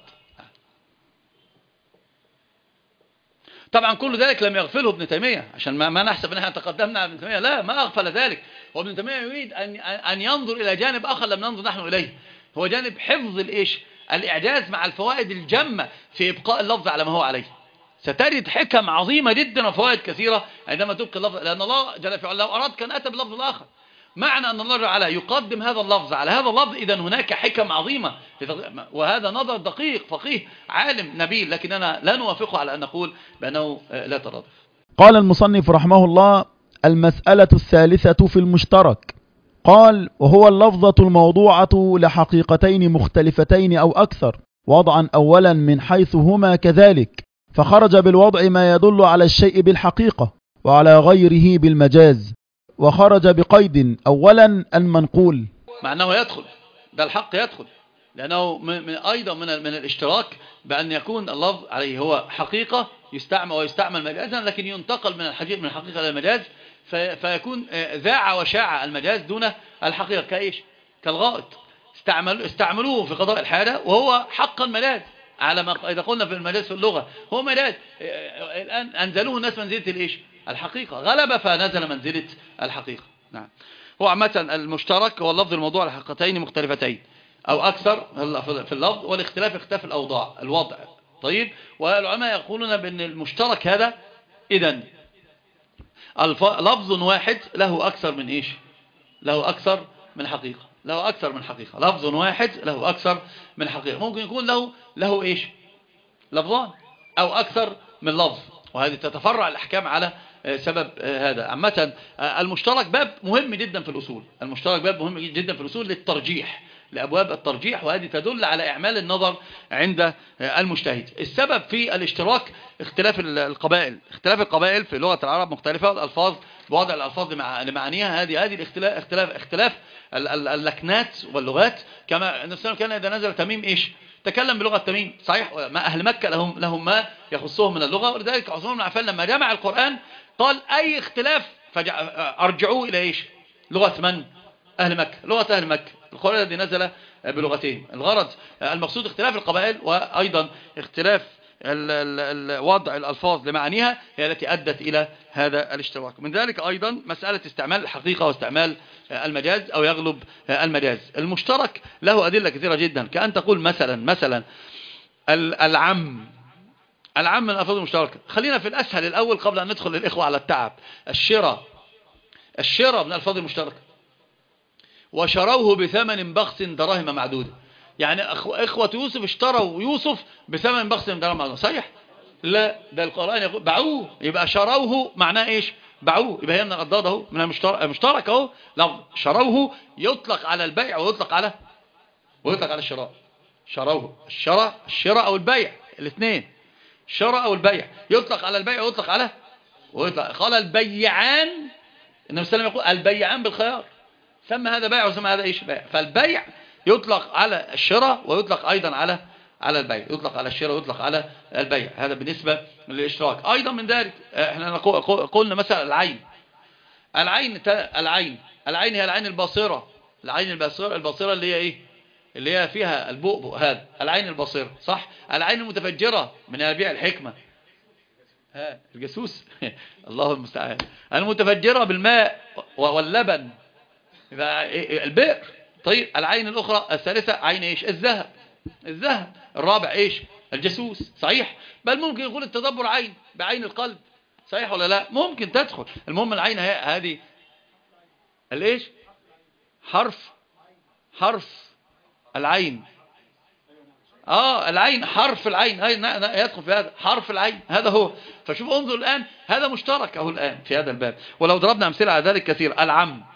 طبعا كل ذلك لم يغفله ابن تيمية، عشان ما, ما نحسب ان احنا تقدمنا على ابن تيمية، لا، ما أغفل ذلك. وابن تيمية يريد أن, أن ينظر إلى جانب آخر لم ننظر نحن إليه، هو جانب حفظ الإيش؟ الإعجاز مع الفوائد الجمة في إبقاء اللفظ على ما هو عليه. ستجد حكم عظيمة جدا وفوائد كثيرة عندما تبقى اللفظ، لأن الله جل في علاه لو أراد كان أتى باللفظ الآخر. معنى أن الله تعالى يقدم هذا اللفظ على هذا اللفظ، إذن هناك حكم عظيمة، وهذا نظر دقيق فقيه عالم نبيل، لكننا لا نوافقه على أن نقول بأنه لا ترادف. قال المصنف رحمه الله: المسألة الثالثة في المشترك. قال: وهو اللفظة الموضوعة لحقيقتين مختلفتين أو أكثر، وضعا أولا من حيث هما كذلك، فخرج بالوضع ما يدل على الشيء بالحقيقة وعلى غيره بالمجاز، وخرج بقيد أولا المنقول. مع أنه يدخل، ده الحق يدخل، لأنه من أيضا من من الاشتراك بأن يكون اللفظ عليه هو حقيقة يستعمل ويستعمل مجازا، لكن ينتقل من الحقيقة من الحقيقة إلى المجاز، فيكون ذاع وشاع المجاز دون الحقيقة. كإيش؟ كالغائط، استعملوا استعملوه في قضاء الحاجة وهو حقا مجاز، على ما إذا قلنا في المجاز في اللغة هو مجاز. الآن أنزلوه الناس منزلة الإيش؟ الحقيقة، غلب فنزل منزلة الحقيقة. نعم. هو عامة المشترك هو اللفظ الموضوع لحقيقتين مختلفتين أو أكثر في اللفظ، والاختلاف اختلاف الأوضاع الوضع. طيب، والعلماء يقولون بأن المشترك هذا إذن لفظ واحد له أكثر من إيش؟ له أكثر من حقيقة، له أكثر من حقيقة. لفظ واحد له أكثر من حقيقة، ممكن يكون له له إيش؟ لفظان أو أكثر من لفظ، وهذه تتفرع الأحكام على سبب هذا. عامة المشترك باب مهم جدا في الأصول، المشترك باب مهم جدا في الأصول للترجيح، لأبواب الترجيح، وهذه تدل على إعمال النظر عند المجتهد. السبب في الاشتراك اختلاف القبائل، اختلاف القبائل في لغة العرب مختلفة، والألفاظ بوضع الألفاظ لمعانيها، هذه هذه الاختلاف اختلاف اختلاف اللكنات واللغات. كما النبي كان إذا نزل تميم إيش؟ تكلم بلغة تميم، صحيح؟ ما أهل مكة لهم لهم ما يخصهم من اللغة، ولذلك عثمان بن عفان لما جمع القرآن قال أي اختلاف فارجعوه إلى إيش؟ لغة من؟ أهل مكة، لغة أهل مكة، القرآن الذي نزل بلغتين. الغرض المقصود اختلاف القبائل، وأيضا اختلاف وضع الألفاظ لمعانيها هي التي أدت إلى هذا الاشتراك. من ذلك أيضا مسألة استعمال الحقيقة واستعمال المجاز أو يغلب المجاز. المشترك له أدلة كثيرة جدا، كأن تقول مثلا مثلا العم، العم من الألفاظ المشتركة. خلينا في الأسهل الأول قبل أن ندخل الإخوة على التعب. الشراء، الشراء من الألفاظ المشتركة. وشروه بثمن بخس دراهم معدودة، يعني إخوة يوسف اشتروا يوسف بثمن بخس دراهم معدودة، صحيح؟ لا، ده القرآن يقول باعوه، يبقى شروه معناه إيش؟ باعوه، يبقى هي من الأضداد اهو، من المشترك اهو. لو شروه يطلق على البيع ويطلق على ويطلق على الشراء. شروه، الشراء الشراء أو البيع، الاثنين، الشراء أو البيع، يطلق على البيع ويطلق على ويطلق. قال البيعان، النبي صلى الله عليه وسلم يقول البيعان بالخيار، سمى هذا بيع وسمى هذا إيش بيع. فالبيع يطلق على الشراء ويطلق أيضا على على البيع، يطلق على الشراء ويطلق على البيع. هذا بالنسبة للاشتراك. أيضا من ذلك احنا قلنا مثلا العين، العين العين العين هي العين الباصرة، العين الباصرة الباصرة اللي هي ايه؟ اللي هي فيها البؤبؤ، هذا العين الباصرة صح. العين المتفجرة من ينابيع الحكمة، ها الجاسوس الله المستعان، المتفجرة بالماء واللبن البئر. طيب العين الأخرى الثالثة عين ايش؟ الذهب، الذهب. الرابع ايش؟ الجاسوس. صحيح. بل ممكن يقول التدبر عين بعين القلب، صحيح ولا لا؟ ممكن تدخل. المهم العين هذه الايش؟ حرف حرف العين. اه العين حرف العين يدخل في هذا حرف العين، هذا هو. فشوف انظر الآن هذا مشترك اهو الآن في هذا الباب. ولو ضربنا امثله على ذلك كثير. العم،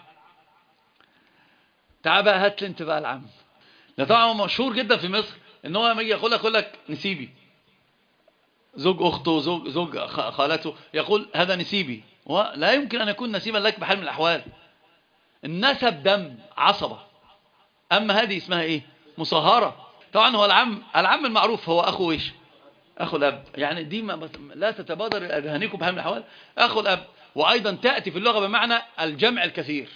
تعال بقى هات لي انت بقى العم. ده طبعا مشهور جدا في مصر ان هو لما يجي يقول لك يقول لك نسيبي، زوج اخته زوج زوج خالته يقول هذا نسيبي. لا يمكن ان يكون نسيبا لك بحال من الاحوال. النسب دم عصبه، اما هذه اسمها ايه؟ مصاهره. طبعا هو العم العم المعروف هو اخو ايش؟ اخو الاب. يعني دي ما لا تتبادر اذهانكم بحال من الاحوال، اخو الاب. وايضا تاتي في اللغه بمعنى الجمع الكثير،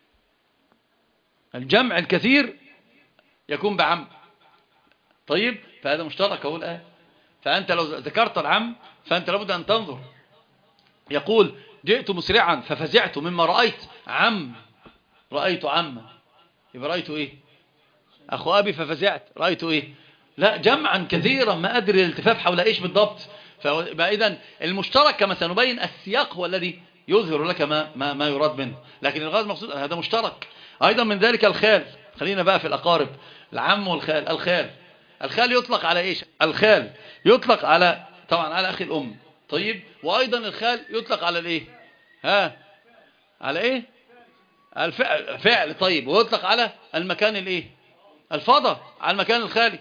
الجمع الكثير يكون بعم. طيب فهذا مشترك اهو الآن. فأنت لو ذكرت العم فأنت لابد أن تنظر. يقول جئت مسرعا ففزعت مما رأيت عم، رأيت عم، يبقى رأيت إيه؟ أخو أبي ففزعت، رأيت إيه؟ لا جمعا كثيرا ما أدري الالتفاف حول إيش بالضبط. فإذا المشترك كما سنبين السياق هو الذي يظهر لك ما, ما, ما يراد منه، لكن الغاز مقصود هذا مشترك. أيضا من ذلك الخال. خلينا بقى في الأقارب، العم والخال. الخال الخال يطلق على إيش؟ الخال يطلق على طبعا على أخي الأم. طيب وأيضا الخال يطلق على الإيه؟ ها على إيه؟ الفعل فعل. طيب ويطلق على المكان الإيه؟ الفضاء، على المكان الخالي.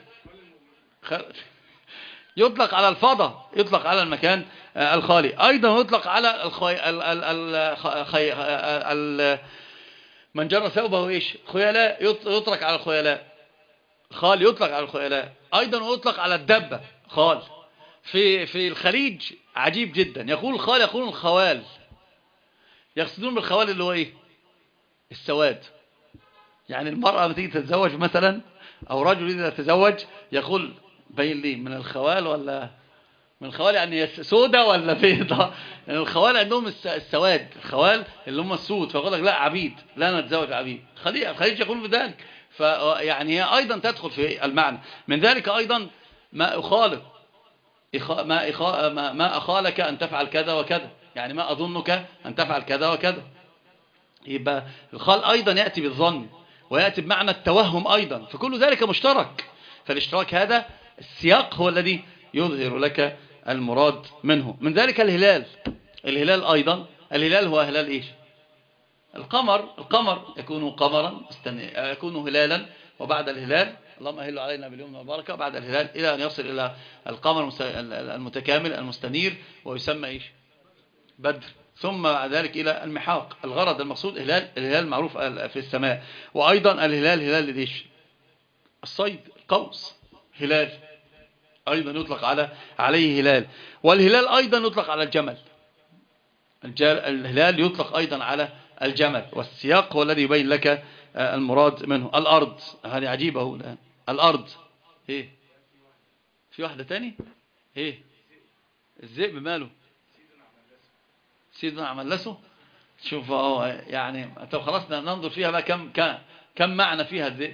يطلق على الفضاء، يطلق على المكان الخالي. أيضا يطلق على الخي... ال... ال... ال... خي... ال... من جر ثوبه إيش؟ خيلاء، يطلق على الخيلاء. خال يطلق على الخيلاء. أيضا يطلق على الدبة خال. في في الخليج عجيب جدا، يقول خال يقولون الخوال، يقصدون بالخوال اللي هو إيه؟ السواد. يعني المرأة لما تيجي تتزوج مثلا أو رجل إذا تزوج يقول بين لي من الخوال ولا من الخوال، يعني سودة ولا بيضة. يعني الخوال عندهم السواد، الخوال اللي هم السود. فيقول لك لا عبيد، لا نتزوج عبيد. الخليج يقول بذلك. فيعني هي أيضا تدخل في المعنى. من ذلك أيضا ما أخالك، ما, إخا ما, ما أخالك أن تفعل كذا وكذا، يعني ما أظنك أن تفعل كذا وكذا. يبقى الخال أيضا يأتي بالظن ويأتي بمعنى التوهم أيضا. فكل ذلك مشترك. فالاشتراك هذا السياق هو الذي يظهر لك المراد منه. من ذلك الهلال. الهلال أيضا، الهلال هو هلال إيش؟ القمر. القمر يكون قمرا يكون هلالا، وبعد الهلال اللهم أهل علينا باليوم والبركة، بعد الهلال إلى أن يصل إلى القمر المتكامل المستنير ويسمى إيش؟ بدر. ثم بعد ذلك إلى المحاق. الغرض المقصود هلال، الهلال معروف في السماء. وأيضا الهلال هلال ليش؟ الصيد، القوس هلال أيضا يطلق على عليه هلال. والهلال أيضا يطلق على الجمل. الهلال يطلق أيضا على الجمل. والسياق هو الذي يبين لك المراد منه. الأرض، هذه عجيبة هو الآن. الأرض إيه؟ في واحدة تاني إيه؟ الذئب ماله؟ سيدنا عملسه. شوف اهو يعني. طب خلاص ننظر فيها بقى كم كم كم معنى فيها الذئب.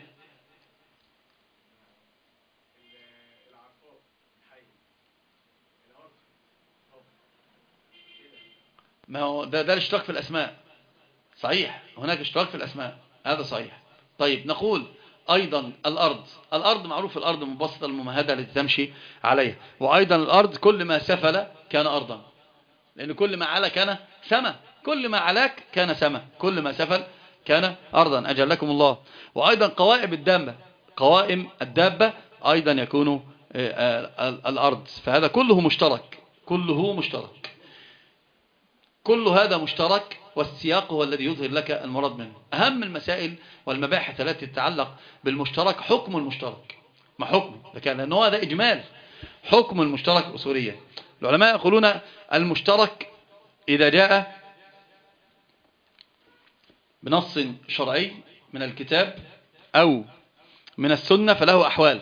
ما هو ده ده الاشتراك في الاسماء. صحيح هناك اشتراك في الاسماء، هذا صحيح. طيب نقول ايضا الارض. الارض معروف الارض المبسطه الممهده التي تمشي عليها. وايضا الارض كل ما سفل كان ارضا، لان كل ما علا كان سما، كل ما علاك كان سما، كل ما سفل كان ارضا اجلكم الله. وايضا قوائم الدابه، قوائم الدابه ايضا يكون الارض. فهذا كله مشترك، كله مشترك، كل هذا مشترك. والسياق هو الذي يظهر لك المراد منه. أهم المسائل والمباحث التي تتعلق بالمشترك حكم المشترك. ما حكم؟ لأنه هذا إجمال حكم المشترك أصوليا. العلماء يقولون المشترك إذا جاء بنص شرعي من الكتاب أو من السنة فله أحوال،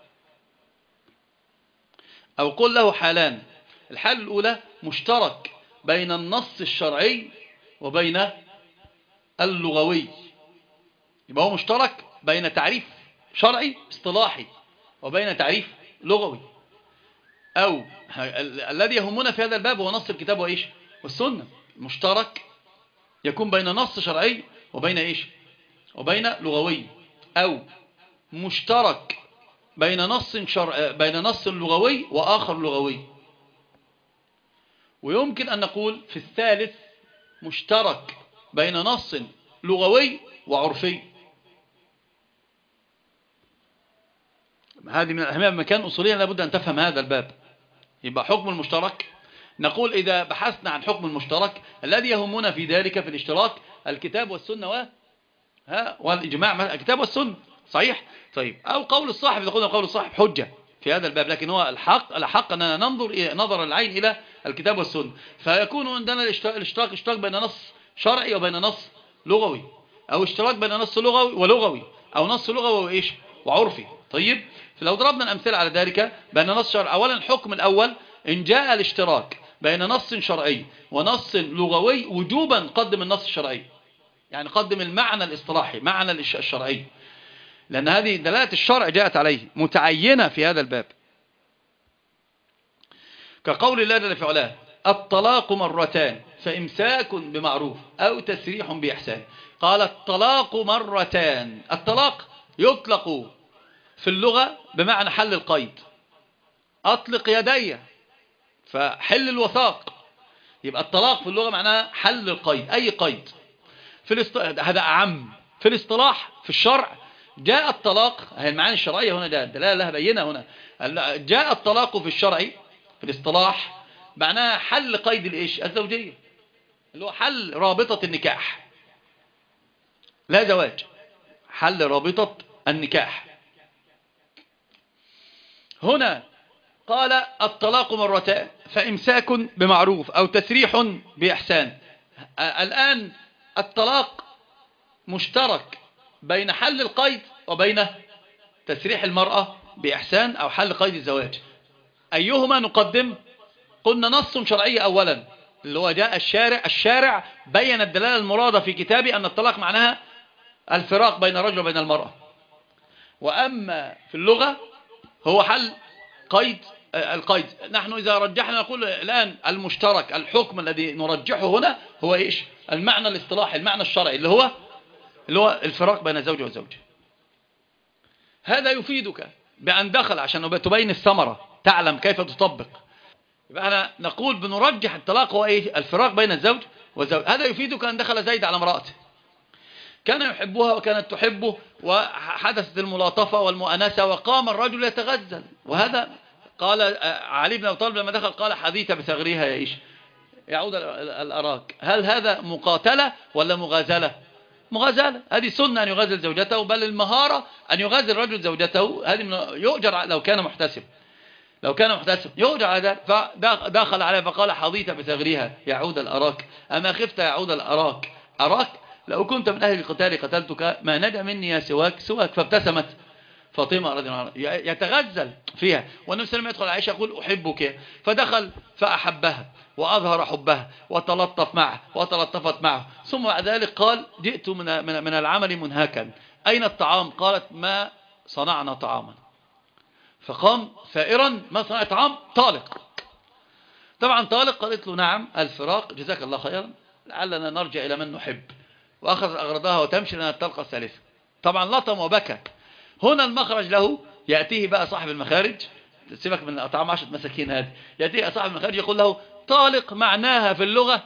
أو قل له حالان. الحال الأولى مشترك بين النص الشرعي وبين اللغوي، يبقى هو مشترك بين تعريف شرعي اصطلاحي وبين تعريف لغوي. أو الذي يهمنا في هذا الباب هو نص الكتاب وإيش والسنة. مشترك يكون بين نص شرعي وبين إيش وبين لغوي، أو مشترك بين نص شرع بين نص لغوي وآخر لغوي. ويمكن أن نقول في الثالث مشترك بين نص لغوي وعرفي. هذه من الأهمية بمكان أصوليا لابد أن تفهم هذا الباب. يبقى حكم المشترك نقول إذا بحثنا عن حكم المشترك الذي يهمنا في ذلك في الاشتراك الكتاب والسنة و ها والإجماع، الكتاب والسنة صحيح. طيب أو قول الصاحب، يقولون قول الصاحب حجة في هذا الباب، لكن هو الحق الحق أننا ننظر نظر العين إلى الكتاب والسنة. فيكون عندنا الاشتراك اشتراك بين نص شرعي وبين نص لغوي، أو اشتراك بين نص لغوي ولغوي، أو نص لغوي وإيش وعرفي. طيب فلو ضربنا الأمثلة على ذلك بين نص شرعي، أولا الحكم الأول إن جاء الاشتراك بين نص شرعي ونص لغوي وجوبا قدم النص الشرعي، يعني قدم المعنى الاصطلاحي معنى الشرعي، لأن هذه دلالة الشرع جاءت عليه متعينة في هذا الباب. كقول الله جل في علاه الطلاق مرتان فإمساك بمعروف أو تسريح بإحسان. قال الطلاق مرتان. الطلاق يطلق في اللغة بمعنى حل القيد، أطلق يدي فحل الوثاق. يبقى الطلاق في اللغة معناه حل القيد، أي قيد. في الاست... هذا أعم. في الاصطلاح في الشرع جاء الطلاق، هي المعاني الشرعية هنا جاء الدلالة لها بينة هنا. جاء الطلاق في الشرع في الاصطلاح معناه حل قيد الإيش الزوجية، اللي هو حل رابطة النكاح، لا زواج، حل رابطة النكاح. هنا قال الطلاق مرتان فإمساك بمعروف أو تسريح بإحسان. الآن الطلاق مشترك بين حل القيد وبين تسريح المرأة بإحسان أو حل قيد الزواج. أيهما نقدم؟ قلنا نص شرعي أولا اللي هو جاء الشارع الشارع بين الدلالة المرادة في كتابه أن الطلاق معناها الفراق بين الرجل وبين المرأة. وأما في اللغة هو حل قيد القيد. نحن إذا رجحنا نقول الآن المشترك الحكم الذي نرجحه هنا هو إيش؟ المعنى الاصطلاحي المعنى الشرعي اللي هو اللي هو الفراق بين الزوج والزوجة. هذا يفيدك بأن دخل عشان تبين الثمرة تعلم كيف تطبق. يبقى أنا نقول بنرجح الطلاق هو إيه؟ الفراق بين الزوج والزوج. هذا يفيدك أن دخل زيد على امرأته كان يحبها وكانت تحبه وحدثت الملاطفة والمؤانسة وقام الرجل يتغزل. وهذا قال علي بن أبي طالب لما دخل قال حديث بثغرها يا إيش يعود الأراك. هل هذا مقاتلة ولا مغازلة؟ مغازلة. هذه سنة أن يغازل زوجته، بل المهارة أن يغازل الرجل زوجته. هذه يؤجر لو كان محتسب لو كان محتسب يؤجر على ذلك. فدخل عليه فقال حظيت بثغرها يعود الأراك أما خفت يعود الأراك أراك لو كنت من أهل القتال قتلتك ما نجا مني يا سواك سواك. فابتسمت فاطمة رضي الله عنها يتغزل فيها، والنبي صلى الله عليه وسلم يدخل عائشة يقول أحبك، فدخل فأحبها وأظهر حبها وتلطف معه وتلطفت معه. ثم بعد ذلك قال جئت من من من العمل منهكا أين الطعام؟ قالت ما صنعنا طعاما. فقام ثائرا ما صنع طعام طالق. طبعا طالق قالت له نعم الفراق جزاك الله خيرا لعلنا نرجع إلى من نحب. وأخذ أغراضها وتمشي لنا الطلقة الثالثة. طبعا لطم وبكى. هنا المخرج له يأتيه بقى صاحب المخارج، سيبك من أطعام عشرة مساكين هذه، يأتيه صاحب المخارج يقول له طالق معناها في اللغة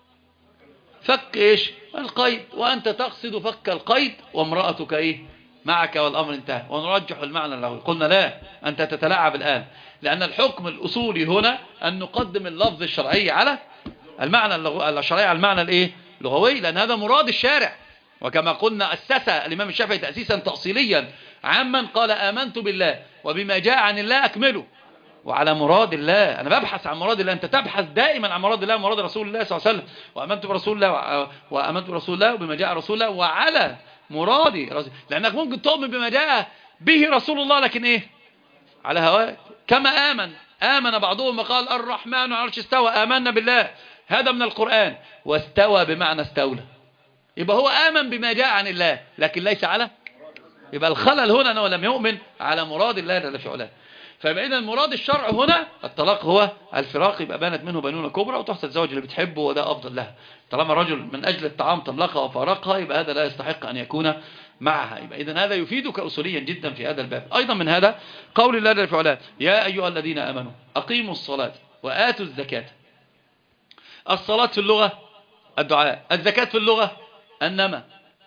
فك إيش القيد، وأنت تقصد فك القيد وامرأتك إيه معك والأمر انتهى. ونرجح المعنى له. قلنا لا أنت تتلاعب الآن، لأن الحكم الأصولي هنا أن نقدم اللفظ الشرعي على المعنى الشرعي على المعنى الإيه لغوي، لأن هذا مراد الشارع. وكما قلنا أسس الإمام الشافعي تأسيسا تأصيليا عاما، قال آمنت بالله وبما جاء عن الله أكمله، وعلى مراد الله. أنا ببحث عن مراد الله، أنت تبحث دائما عن مراد الله، مراد رسول الله صلى الله عليه وسلم. وآمنت برسول الله وآمنت برسول الله وبما جاء رسول الله وعلى مراد رسول، لأنك ممكن تؤمن بما جاء به رسول الله لكن إيه على هواك. كما آمن آمن بعضهم وقال الرحمن على العرش استوى، آمنا بالله، هذا من القرآن. واستوى بمعنى استولى، يبقى هو آمن بما جاء عن الله لكن ليس على، يبقى الخلل هنا أنه لم يؤمن على مراد الله جل في علاه. فبعيدا المراد الشرع هنا الطلاق هو الفراق، يبقى بانت منه بينونة كبرى وتحصل الزوج اللي بتحبه وده أفضل لها. طالما رجل من أجل الطعام طلقها وفارقها يبقى هذا لا يستحق أن يكون معها. يبقى إذن هذا يفيدك أصوليا جدا في هذا الباب. أيضا من هذا قول الله جل في علاه يا أيها الذين آمنوا أقيموا الصلاة وآتوا الزكاة. الصلاة في اللغة الدعاء، الزكاة في اللغة النمى،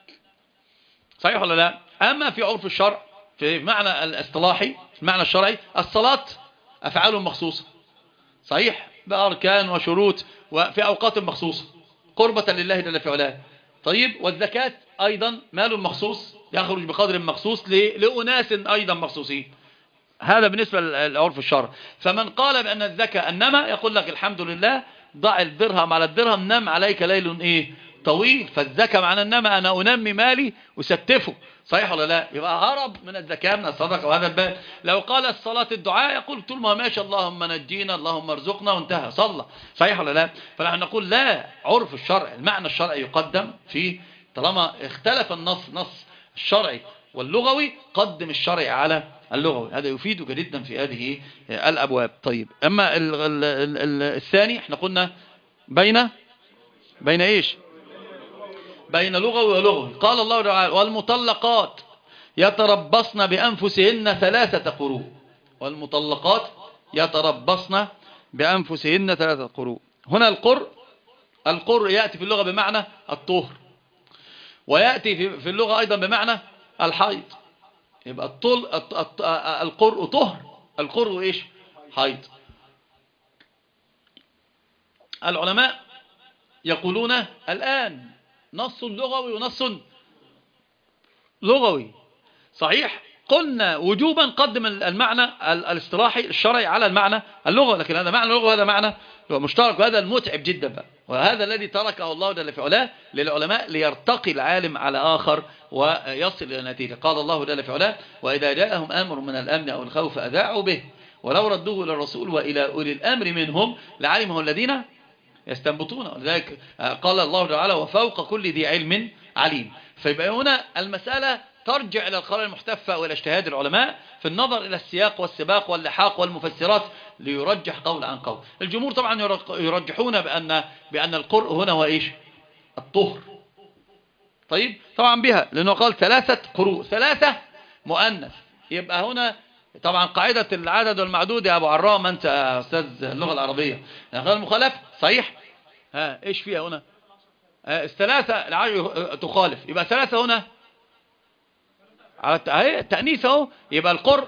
صحيح ولا لا؟ أما في عرف الشرع في معنى الاصطلاحي في المعنى الشرعي الصلاة أفعال مخصوصة، صحيح، بأركان وشروط وفي أوقات مخصوصة قربة لله جل في علاه. طيب والزكاة أيضا مال مخصوص يخرج بقدر مخصوص لأناس أيضا مخصوصين. هذا بالنسبة للعرف الشرع. فمن قال بأن الزكاة النمى يقول لك الحمد لله ضع الدرهم على الدرهم نم عليك ليل إيه طويل. فالزكاة معنى النمى أنا أنمي مالي وستفه، صحيح ولا لا؟ يبقى هرب من الزكاة من الصدقة. وهذا الباب لو قال الصلاة الدعاء يقول طول ما ماشي اللهم نجينا اللهم ارزقنا وانتهى صلى، صحيح ولا لا؟ فنحن نقول لا، عرف الشرع المعنى الشرعي يقدم في، طالما اختلف النص نص الشرعي واللغوي قدم الشرعي على اللغوي. هذا يفيدك جدا في هذه الأبواب. طيب أما ال ال ال الثاني احنا قلنا بين بين ايش بين لغوي ولغوي. قال الله تعالى والمطلقات يتربصن بأنفسهن ثلاثة قروء، والمطلقات يتربصن بأنفسهن ثلاثة قروء. هنا القر القر يأتي في اللغة بمعنى الطهر، ويأتي في اللغة أيضا بمعنى الحيض. يبقى الطل القرء طهر، القرء ايش حيض. العلماء يقولون الآن نص لغوي ونص لغوي، صحيح، قلنا وجوبا قدم المعنى الاصطلاحي الشرعي على المعنى اللغوي، لكن هذا معنى لغوي وهذا معنى مشترك، وهذا المتعب جدا بقى. وهذا الذي تركه الله جل في علاه للعلماء ليرتقي العالم على آخر ويصل إلى نتيجة. قال الله جل في علاه وإذا جاءهم أمر من الأمن أو الخوف أذاعوا به ولو ردوه إلى الرسول وإلى أولي الأمر منهم لعلمه الذين يستنبطون. ولذلك قال الله تعالى وفوق كل ذي علم عليم. فيبقى هنا المسألة ترجع إلى القرار المحتفى وإلى اجتهاد العلماء في النظر إلى السياق والسباق واللحاق والمفسرات ليرجح قول عن قول. الجمهور طبعا يرجحون بأن بأن القرء هنا هو إيش الطهر. طيب طبعا بها لأنه قال ثلاثة قروء، ثلاثة مؤنث، يبقى هنا طبعا قاعدة العدد والمعدود يا أبو عرام أنت يا أستاذ اللغة العربية يعني المخالف صحيح. ها إيش فيها هنا الثلاثة تخالف، يبقى ثلاثة هنا على التأنيث اهو، يبقى القر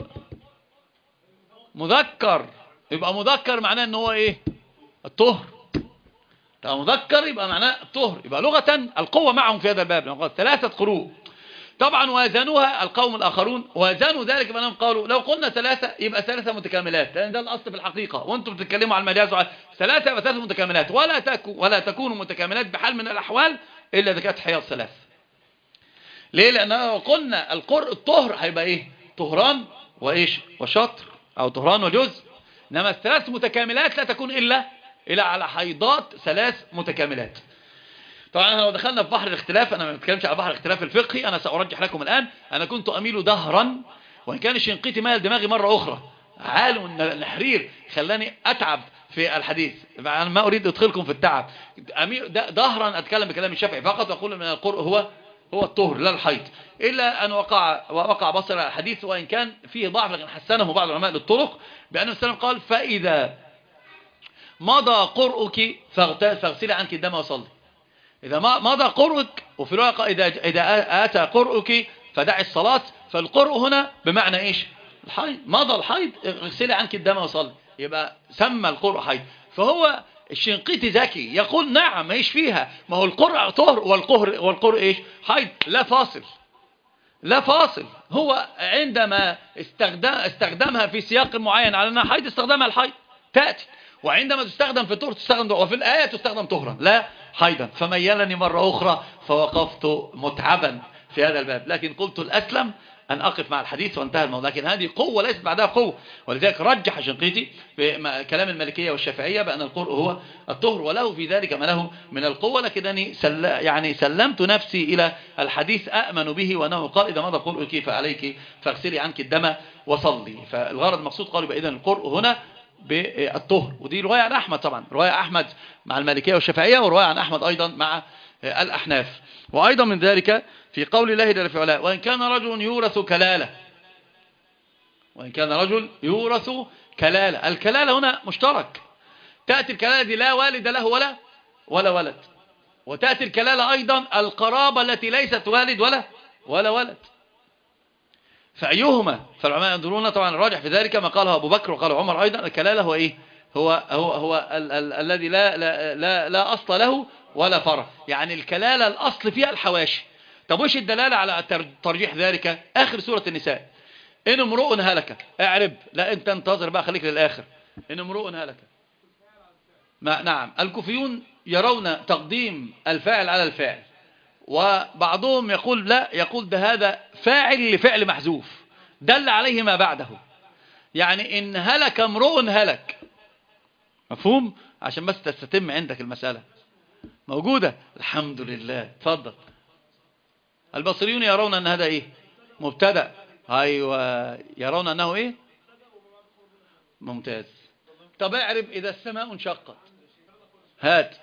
مذكر، يبقى مذكر معناه ان هو ايه الطهر. طب مذكر يبقى معناه الطهر، يبقى لغة القوة معهم في هذا الباب. ثلاثة قروء طبعا وازنوها القوم الآخرون وازنوا ذلك بأنهم قالوا لو قلنا ثلاثة يبقى ثلاثة متكاملات، لأن ده الأصل في الحقيقة، وانتم بتتكلموا عن المجاز وعلى ثلاثة يبقى ثلاثة متكاملات، ولا تكون ولا تكون متكاملات بحال من الأحوال إلا إذا كانت حيض ثلاث. ليه؟ لأن قلنا القرء الطهر هيبقى إيه طهران وإيش وشطر أو طهران وجزء، إنما الثلاث متكاملات لا تكون إلا إلا على حيضات ثلاث متكاملات. طبعا لو دخلنا في بحر الاختلاف، أنا ما بتكلمش على بحر الاختلاف الفقهي، أنا سأرجح لكم الآن. أنا كنت أميل دهرا وإن كان الشنقيطي مال دماغي مرة أخرى، عالم النحرير خلاني أتعب في الحديث، أنا ما أريد أدخلكم في التعب. دهرا أتكلم بكلام الشافعي فقط وأقول أن القرء هو هو الطهر لا الحيض، إلا أن وقع وقع بصر على الحديث وإن كان فيه ضعف لكن حسنه بعض العلماء للطرق بأنه السلام قال فإذا مضى قرؤك فاغسلي عنك الدم وصلي. إذا مضى قرؤك، وفي الواقع إذا إذا آتى قرؤك فدعي الصلاة، فالقرء هنا بمعنى إيش الحيض، مضى الحيض اغسلي عنك الدم وصلي، يبقى سمى القرء حيض. فهو الشنقيطي ذكي يقول نعم ما ايش فيها، ما هو القرء طهر والقهر والقرء ايش حيض، لا فاصل لا فاصل. هو عندما استخدم استخدمها في سياق معين على انها حيض استخدمها الحيض تأتي، وعندما تستخدم في الطهر تستخدم، وفي الآية تستخدم طهرا لا حيضا. فميلني مرة أخرى فوقفت متعبا في هذا الباب، لكن قلت الأسلم أن أقف مع الحديث وانتهى الموضوع، لكن هذه قوة ليست بعدها قوة. ولذلك رجح شنقيطي بكلام المالكية والشافعية بأن القرء هو الطهر، وله في ذلك ما له من القوة، لكنني سل يعني سلمت نفسي إلى الحديث أأمن به، وأنه قال إذا مضى قرءك فعليك فاغسلي عنك الدم وصلي. فالغرض المقصود قالوا بإذن القرء هنا بالطهر، ودي رواية عن أحمد طبعا، رواية أحمد مع المالكية والشافعية، ورواية عن أحمد أيضا مع الأحناف. وأيضا من ذلك في قول الله جل في علاه وإن كان رجل يورث كلالة، وإن كان رجل يورث كلالة، الكلالة هنا مشترك، تأتي الكلالة دي لا والد له ولا ولا ولد، وتأتي الكلالة أيضا القرابة التي ليست والد ولا ولا ولد، فأيهما؟ فالعلماء ينظرون طبعا الراجح في ذلك ما قاله أبو بكر وقال عمر أيضا، الكلالة هو إيه؟ هو هو هو ال ال الذي لا لا لا لا أصل له ولا فرع، يعني الكلالة الأصل فيها الحواشي. طب وش الدلالة على ترجيح ذلك؟ آخر سورة النساء إن امرؤ هلك، اعرب، لا أنت انتظر بقى خليك للآخر. إن امرؤ هلك، ما نعم الكوفيون يرون تقديم الفاعل على الفاعل، وبعضهم يقول لا، يقول ده هذا فاعل لفعل محذوف دل عليه ما بعده، يعني إن هلك امرؤ هلك، مفهوم؟ عشان بس تستتم عندك المسألة موجودة. الحمد لله، تفضل. البصريون يرون أن هذا إيه؟ مبتدأ. أيوة، يرون أنه إيه؟ ممتاز. طب اعرف إذا السماء انشقت، هات،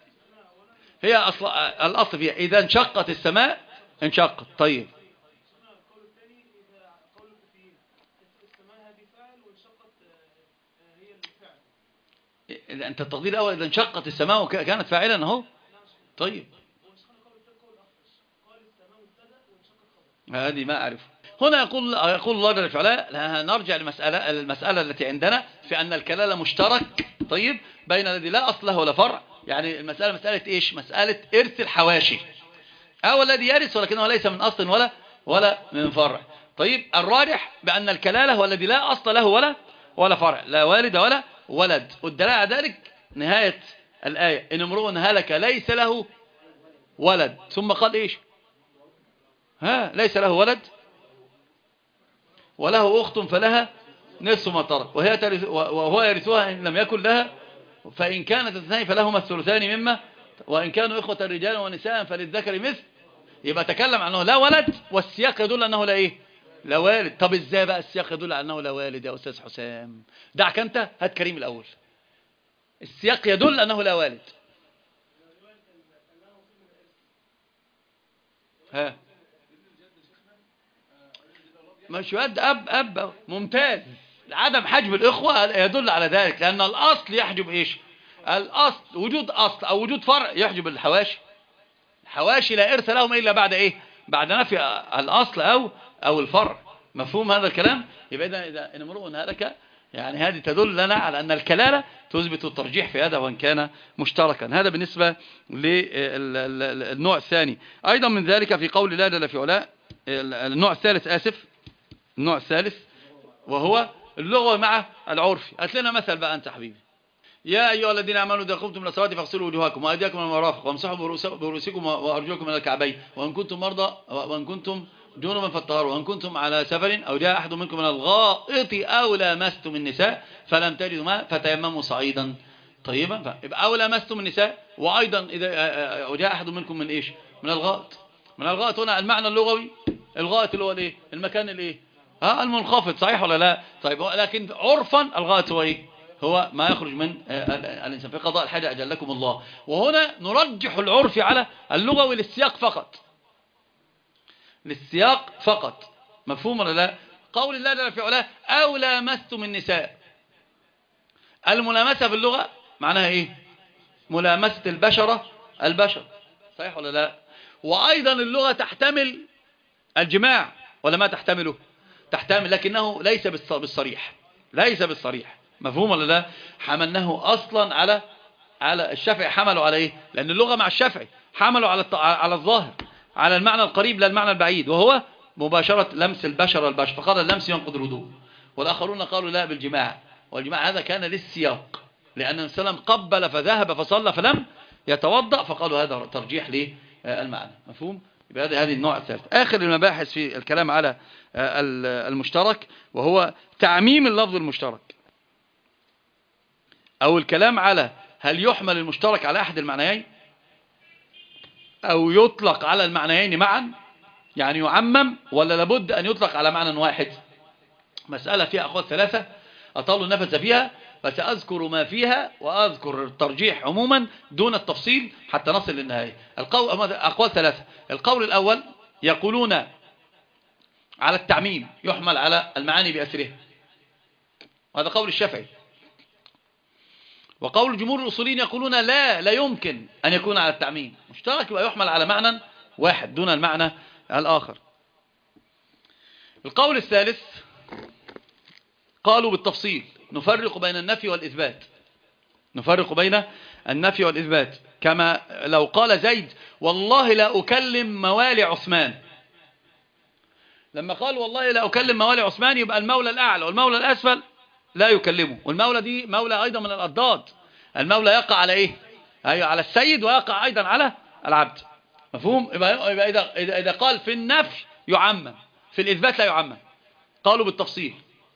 هي أصل الأصل فيها إذا انشقت السماء انشقت. طيب أنت التقدير الأول إذا انشقت السماء كانت فاعلا أهو. طيب هذه ما أعرف. هنا يقول يقول الله جل وعلا نرجع للمسألة المسألة التي عندنا في أن الكلالة مشترك طيب بين الذي لا أصل له ولا فرع، يعني المسألة مسألة إيش؟ مسألة إرث الحواشي، أو الذي يرث ولكنه ليس من أصل ولا ولا من فرع. طيب الراجح بأن الكلالة هو الذي لا أصل له ولا ولا فرع، لا والد ولا ولد، والدلالة على ذلك نهاية الآية إن امرؤ هلك ليس له ولد، ثم قال إيش؟ ها ليس له ولد وله أخت فلها نصف ما ترك وهي ترث وهو يرثها إن لم يكن لها، فإن كانت اثنين فلهما الثلثان مما، وإن كانوا إخوة رجالا ونساء فللذكر مثل. يبقى تكلم عنه لا ولد، والسياق يدل أنه لا إيه؟ لا والد. طب إزاي بقى السياق يدل على أنه لا والد يا أستاذ حسام؟ دعك أنت، هات كريم الأول. السياق يدل أنه لا والد. ها مش يد أب أب ممتاز. عدم حجب الإخوة يدل على ذلك، لأن الأصل يحجب إيش؟ الأصل وجود أصل أو وجود فرع يحجب الحواشي. الحواشي لا إرث لهم إلا بعد إيه؟ بعد نفي الأصل أو أو الفرع. مفهوم هذا الكلام؟ يبقى إذا إذا إن امرؤ هلك يعني هذه تدل لنا على أن الكلالة تثبت الترجيح في هذا وإن كان مشتركا. هذا بالنسبة للنوع الثاني. أيضا من ذلك في قول الله جل في علاه النوع الثالث آسف النوع الثالث وهو اللغة مع العرف. هات لنا مثل بقى أنت حبيبي. يا أيها الذين آمنوا إذا قمتم إلى الصلاة فاغسلوا وجوهكم وأيديكم إلى المرافق وامسحوا برؤوسكم وأرجلكم إلى الكعبين وإن كنتم مرضى وإن كنتم جنبا فاطهروا وإن كنتم على سفر أو جاء أحد منكم من الغائط أو لامستم النساء فلم تجدوا ماء فتيمموا صعيدا طيبا. يبقى أو لامستم النساء، وأيضا إذا جاء أحد منكم من إيش؟ من الغائط. من الغائط هنا المعنى اللغوي الغائط اللي هو الإيه؟ المكان الإيه؟ ها المنخفض، صحيح ولا لا؟ طيب لكن عرفا الغائط هو إيه؟ هو ما يخرج من الإنسان في قضاء الحاجة أجلكم الله. وهنا نرجح العرف على اللغوي للسياق فقط، للسياق فقط. مفهوم ولا لا؟ قول الله جل في علاه أو لامستم النساء، الملامسة في اللغة معناها إيه؟ ملامسة البشرة البشر، صحيح ولا لا؟ وأيضا اللغة تحتمل الجماع ولا ما تحتمله؟ تحتمل، لكنه ليس بالصريح، ليس بالصريح. مفهوم ولا لا؟ حملناه أصلا على على الشافعي حملوا على ايه؟ لان اللغة مع الشافعي حملوا على على الظاهر، على المعنى القريب لا المعنى البعيد، وهو مباشرة لمس البشر والبشر، فقال اللمس ينقض الوضوء. والآخرون قالوا لا بالجماع، والجماع هذا كان للسياق، لأن النبي صلى الله عليه وسلم قبل فذهب فصلى فلم يتوضأ، فقالوا هذا ترجيح للمعنى. مفهوم؟ يبقى هذه النوع الثالث. آخر المباحث في الكلام على المشترك وهو تعميم اللفظ المشترك، أو الكلام على هل يحمل المشترك على أحد المعنيين أو يطلق على المعنيين معا، يعني يعمم ولا لابد أن يطلق على معنى واحد. مسألة فيها أقوال ثلاثة أطالوا النفس فيها، فسأذكر ما فيها وأذكر الترجيح عموما دون التفصيل حتى نصل للنهاية. القول أقوال ثلاثة. القول الأول يقولون على التعميم يحمل على المعاني بأسرها، وهذا قول الشافعي. وقول جمهور الأصوليين يقولون لا لا يمكن أن يكون على التعميم، مشترك يبقى يحمل على معنى واحد دون المعنى الآخر. القول الثالث قالوا بالتفصيل نفرق بين النفي والإثبات، نفرق بين النفي والإثبات، كما لو قال زيد والله لا أكلم موالي عثمان، لما قال والله لا أكلم موالي عثمان يبقى المولى الأعلى والمولى الأسفل لا يكلمه، والمولى دي مولى أيضا من الأضداد، المولى يقع على إيه؟ أيوة على السيد، ويقع أيضا على العبد. مفهوم؟ يبقى, يبقى إذا, إذا, إذا قال في النفي يعمم، في الإثبات لا يعمم، قالوا بالتفصيل.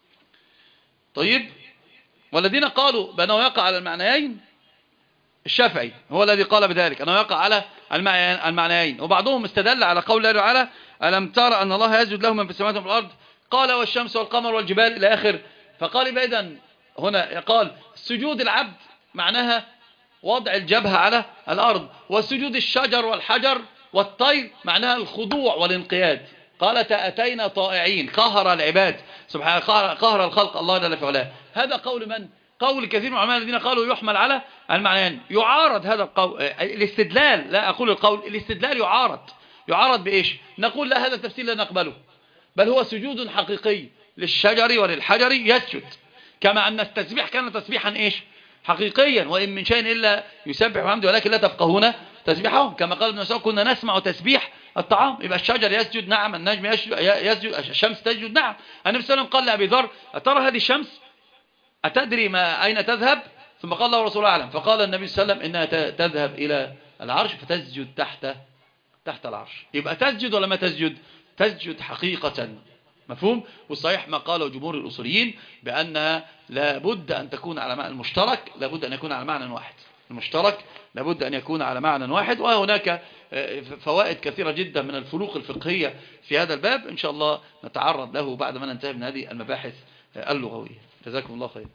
طيب، والذين قالوا بأنه يقع على المعنيين الشافعي هو الذي قال بذلك، أنه يقع على المعنيين. وبعضهم استدل على قول الله تعالى ألم ترى أن الله يسجد له من في السماوات وفي الأرض، قال والشمس والقمر والجبال إلى آخر. فقال إذن هنا قال سجود العبد معناها وضع الجبهة على الأرض، وسجود الشجر والحجر والطير معناها الخضوع والانقياد. قالت أتينا طائعين، قهر العباد سبحانه، قهر الخلق الله جل في علاه. هذا قول من؟ قول كثير من العلماء الذين قالوا يحمل على المعنيين. يعارض هذا القول الاستدلال، لا أقول القول، الاستدلال يعارض. يعارض بإيش؟ نقول لا، هذا التفسير لا نقبله، بل هو سجود حقيقي للشجر وللحجر يسجد، كما أن التسبيح كان تسبيحا إيش؟ حقيقيا، وإن من شيء إلا يسبح بحمده ولكن لا تفقهون تسبيحهم، كما قال ابن مسعود كنا نسمع تسبيح الطعام. يبقى الشجر يسجد نعم، النجم يسجد، الشمس تسجد نعم. النبي صلى الله عليه وسلم قال لأبي ذر أترى هذه الشمس أتدري ما أين تذهب؟ ثم قال له رسول الله أعلم، فقال النبي صلى الله عليه وسلم إنها تذهب إلى العرش فتسجد تحت تحت العرش. يبقى تسجد ولا ما تسجد؟ تسجد حقيقة. مفهوم؟ والصحيح ما قاله جمهور الأصوليين بأنها لابد أن تكون على معنى المشترك، لابد أن يكون على معنى واحد، المشترك لابد أن يكون على معنى واحد. وهناك فوائد كثيرة جدا من الفروق الفقهية في هذا الباب، إن شاء الله نتعرض له بعد ما ننتهي من هذه المباحث اللغوية. جزاكم الله خير.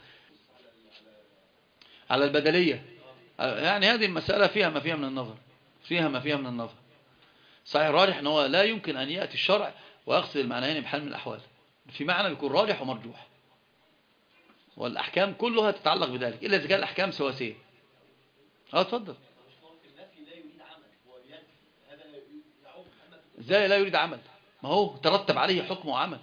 على البدلية، يعني هذه المسألة فيها ما فيها من النظر، فيها ما فيها من النظر. صحيح الراجح أنه لا يمكن أن يأتي الشرع ويقصد المعنيين بحال من الأحوال، في معنى بيكون راجح ومرجوح، والأحكام كلها تتعلق بذلك إلا إذا كان الأحكام سواسية. اه اتفضل. ازاي لا يريد عمل؟ ما هو ترتب عليه حكم وعمل،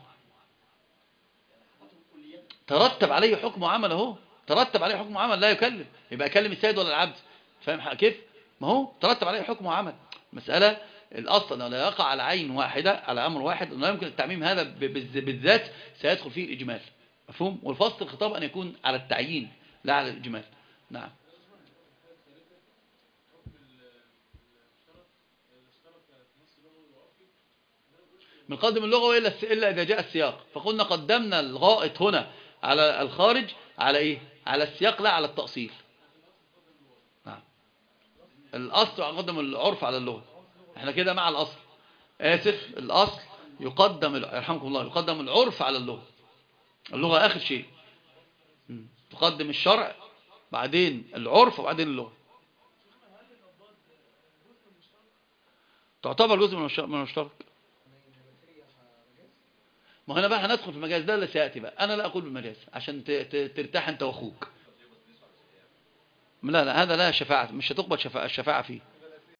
ترتب عليه حكم وعمل، اهو ترتب عليه حكم وعمل، لا يكلم، يبقى يكلم السيد ولا العبد؟ فاهم كيف؟ ما هو ترتب عليه حكم وعمل. مسألة الأصل أنه لا يقع على عين واحدة، على أمر واحد، لا يمكن التعميم، هذا بالذات سيدخل فيه الإجمال. مفهوم؟ والفصل الخطاب أن يكون على التعيين لا على الإجمال. نعم. من قدم اللغة إلا إلا إذا جاء السياق، فقلنا قدمنا الغائط هنا على الخارج على إيه؟ على السياق لا على التأصيل. نعم. الأصل يقدم العرف على اللغة، احنا كده مع الأصل. آسف، الأصل يقدم، يرحمكم الله، يقدم العرف على اللغة. اللغة آخر شيء، تقدم الشرع بعدين العرف وبعدين اللغة. تعتبر جزء من المشترك. ما هنا بقى هندخل في المجاز ده اللي سيأتي بقى. أنا لا أقول بالمجاز عشان ترتاح أنت وأخوك. لا لا، هذا لا شفاعة، مش هتقبل شفاعة, الشفاعة فيه.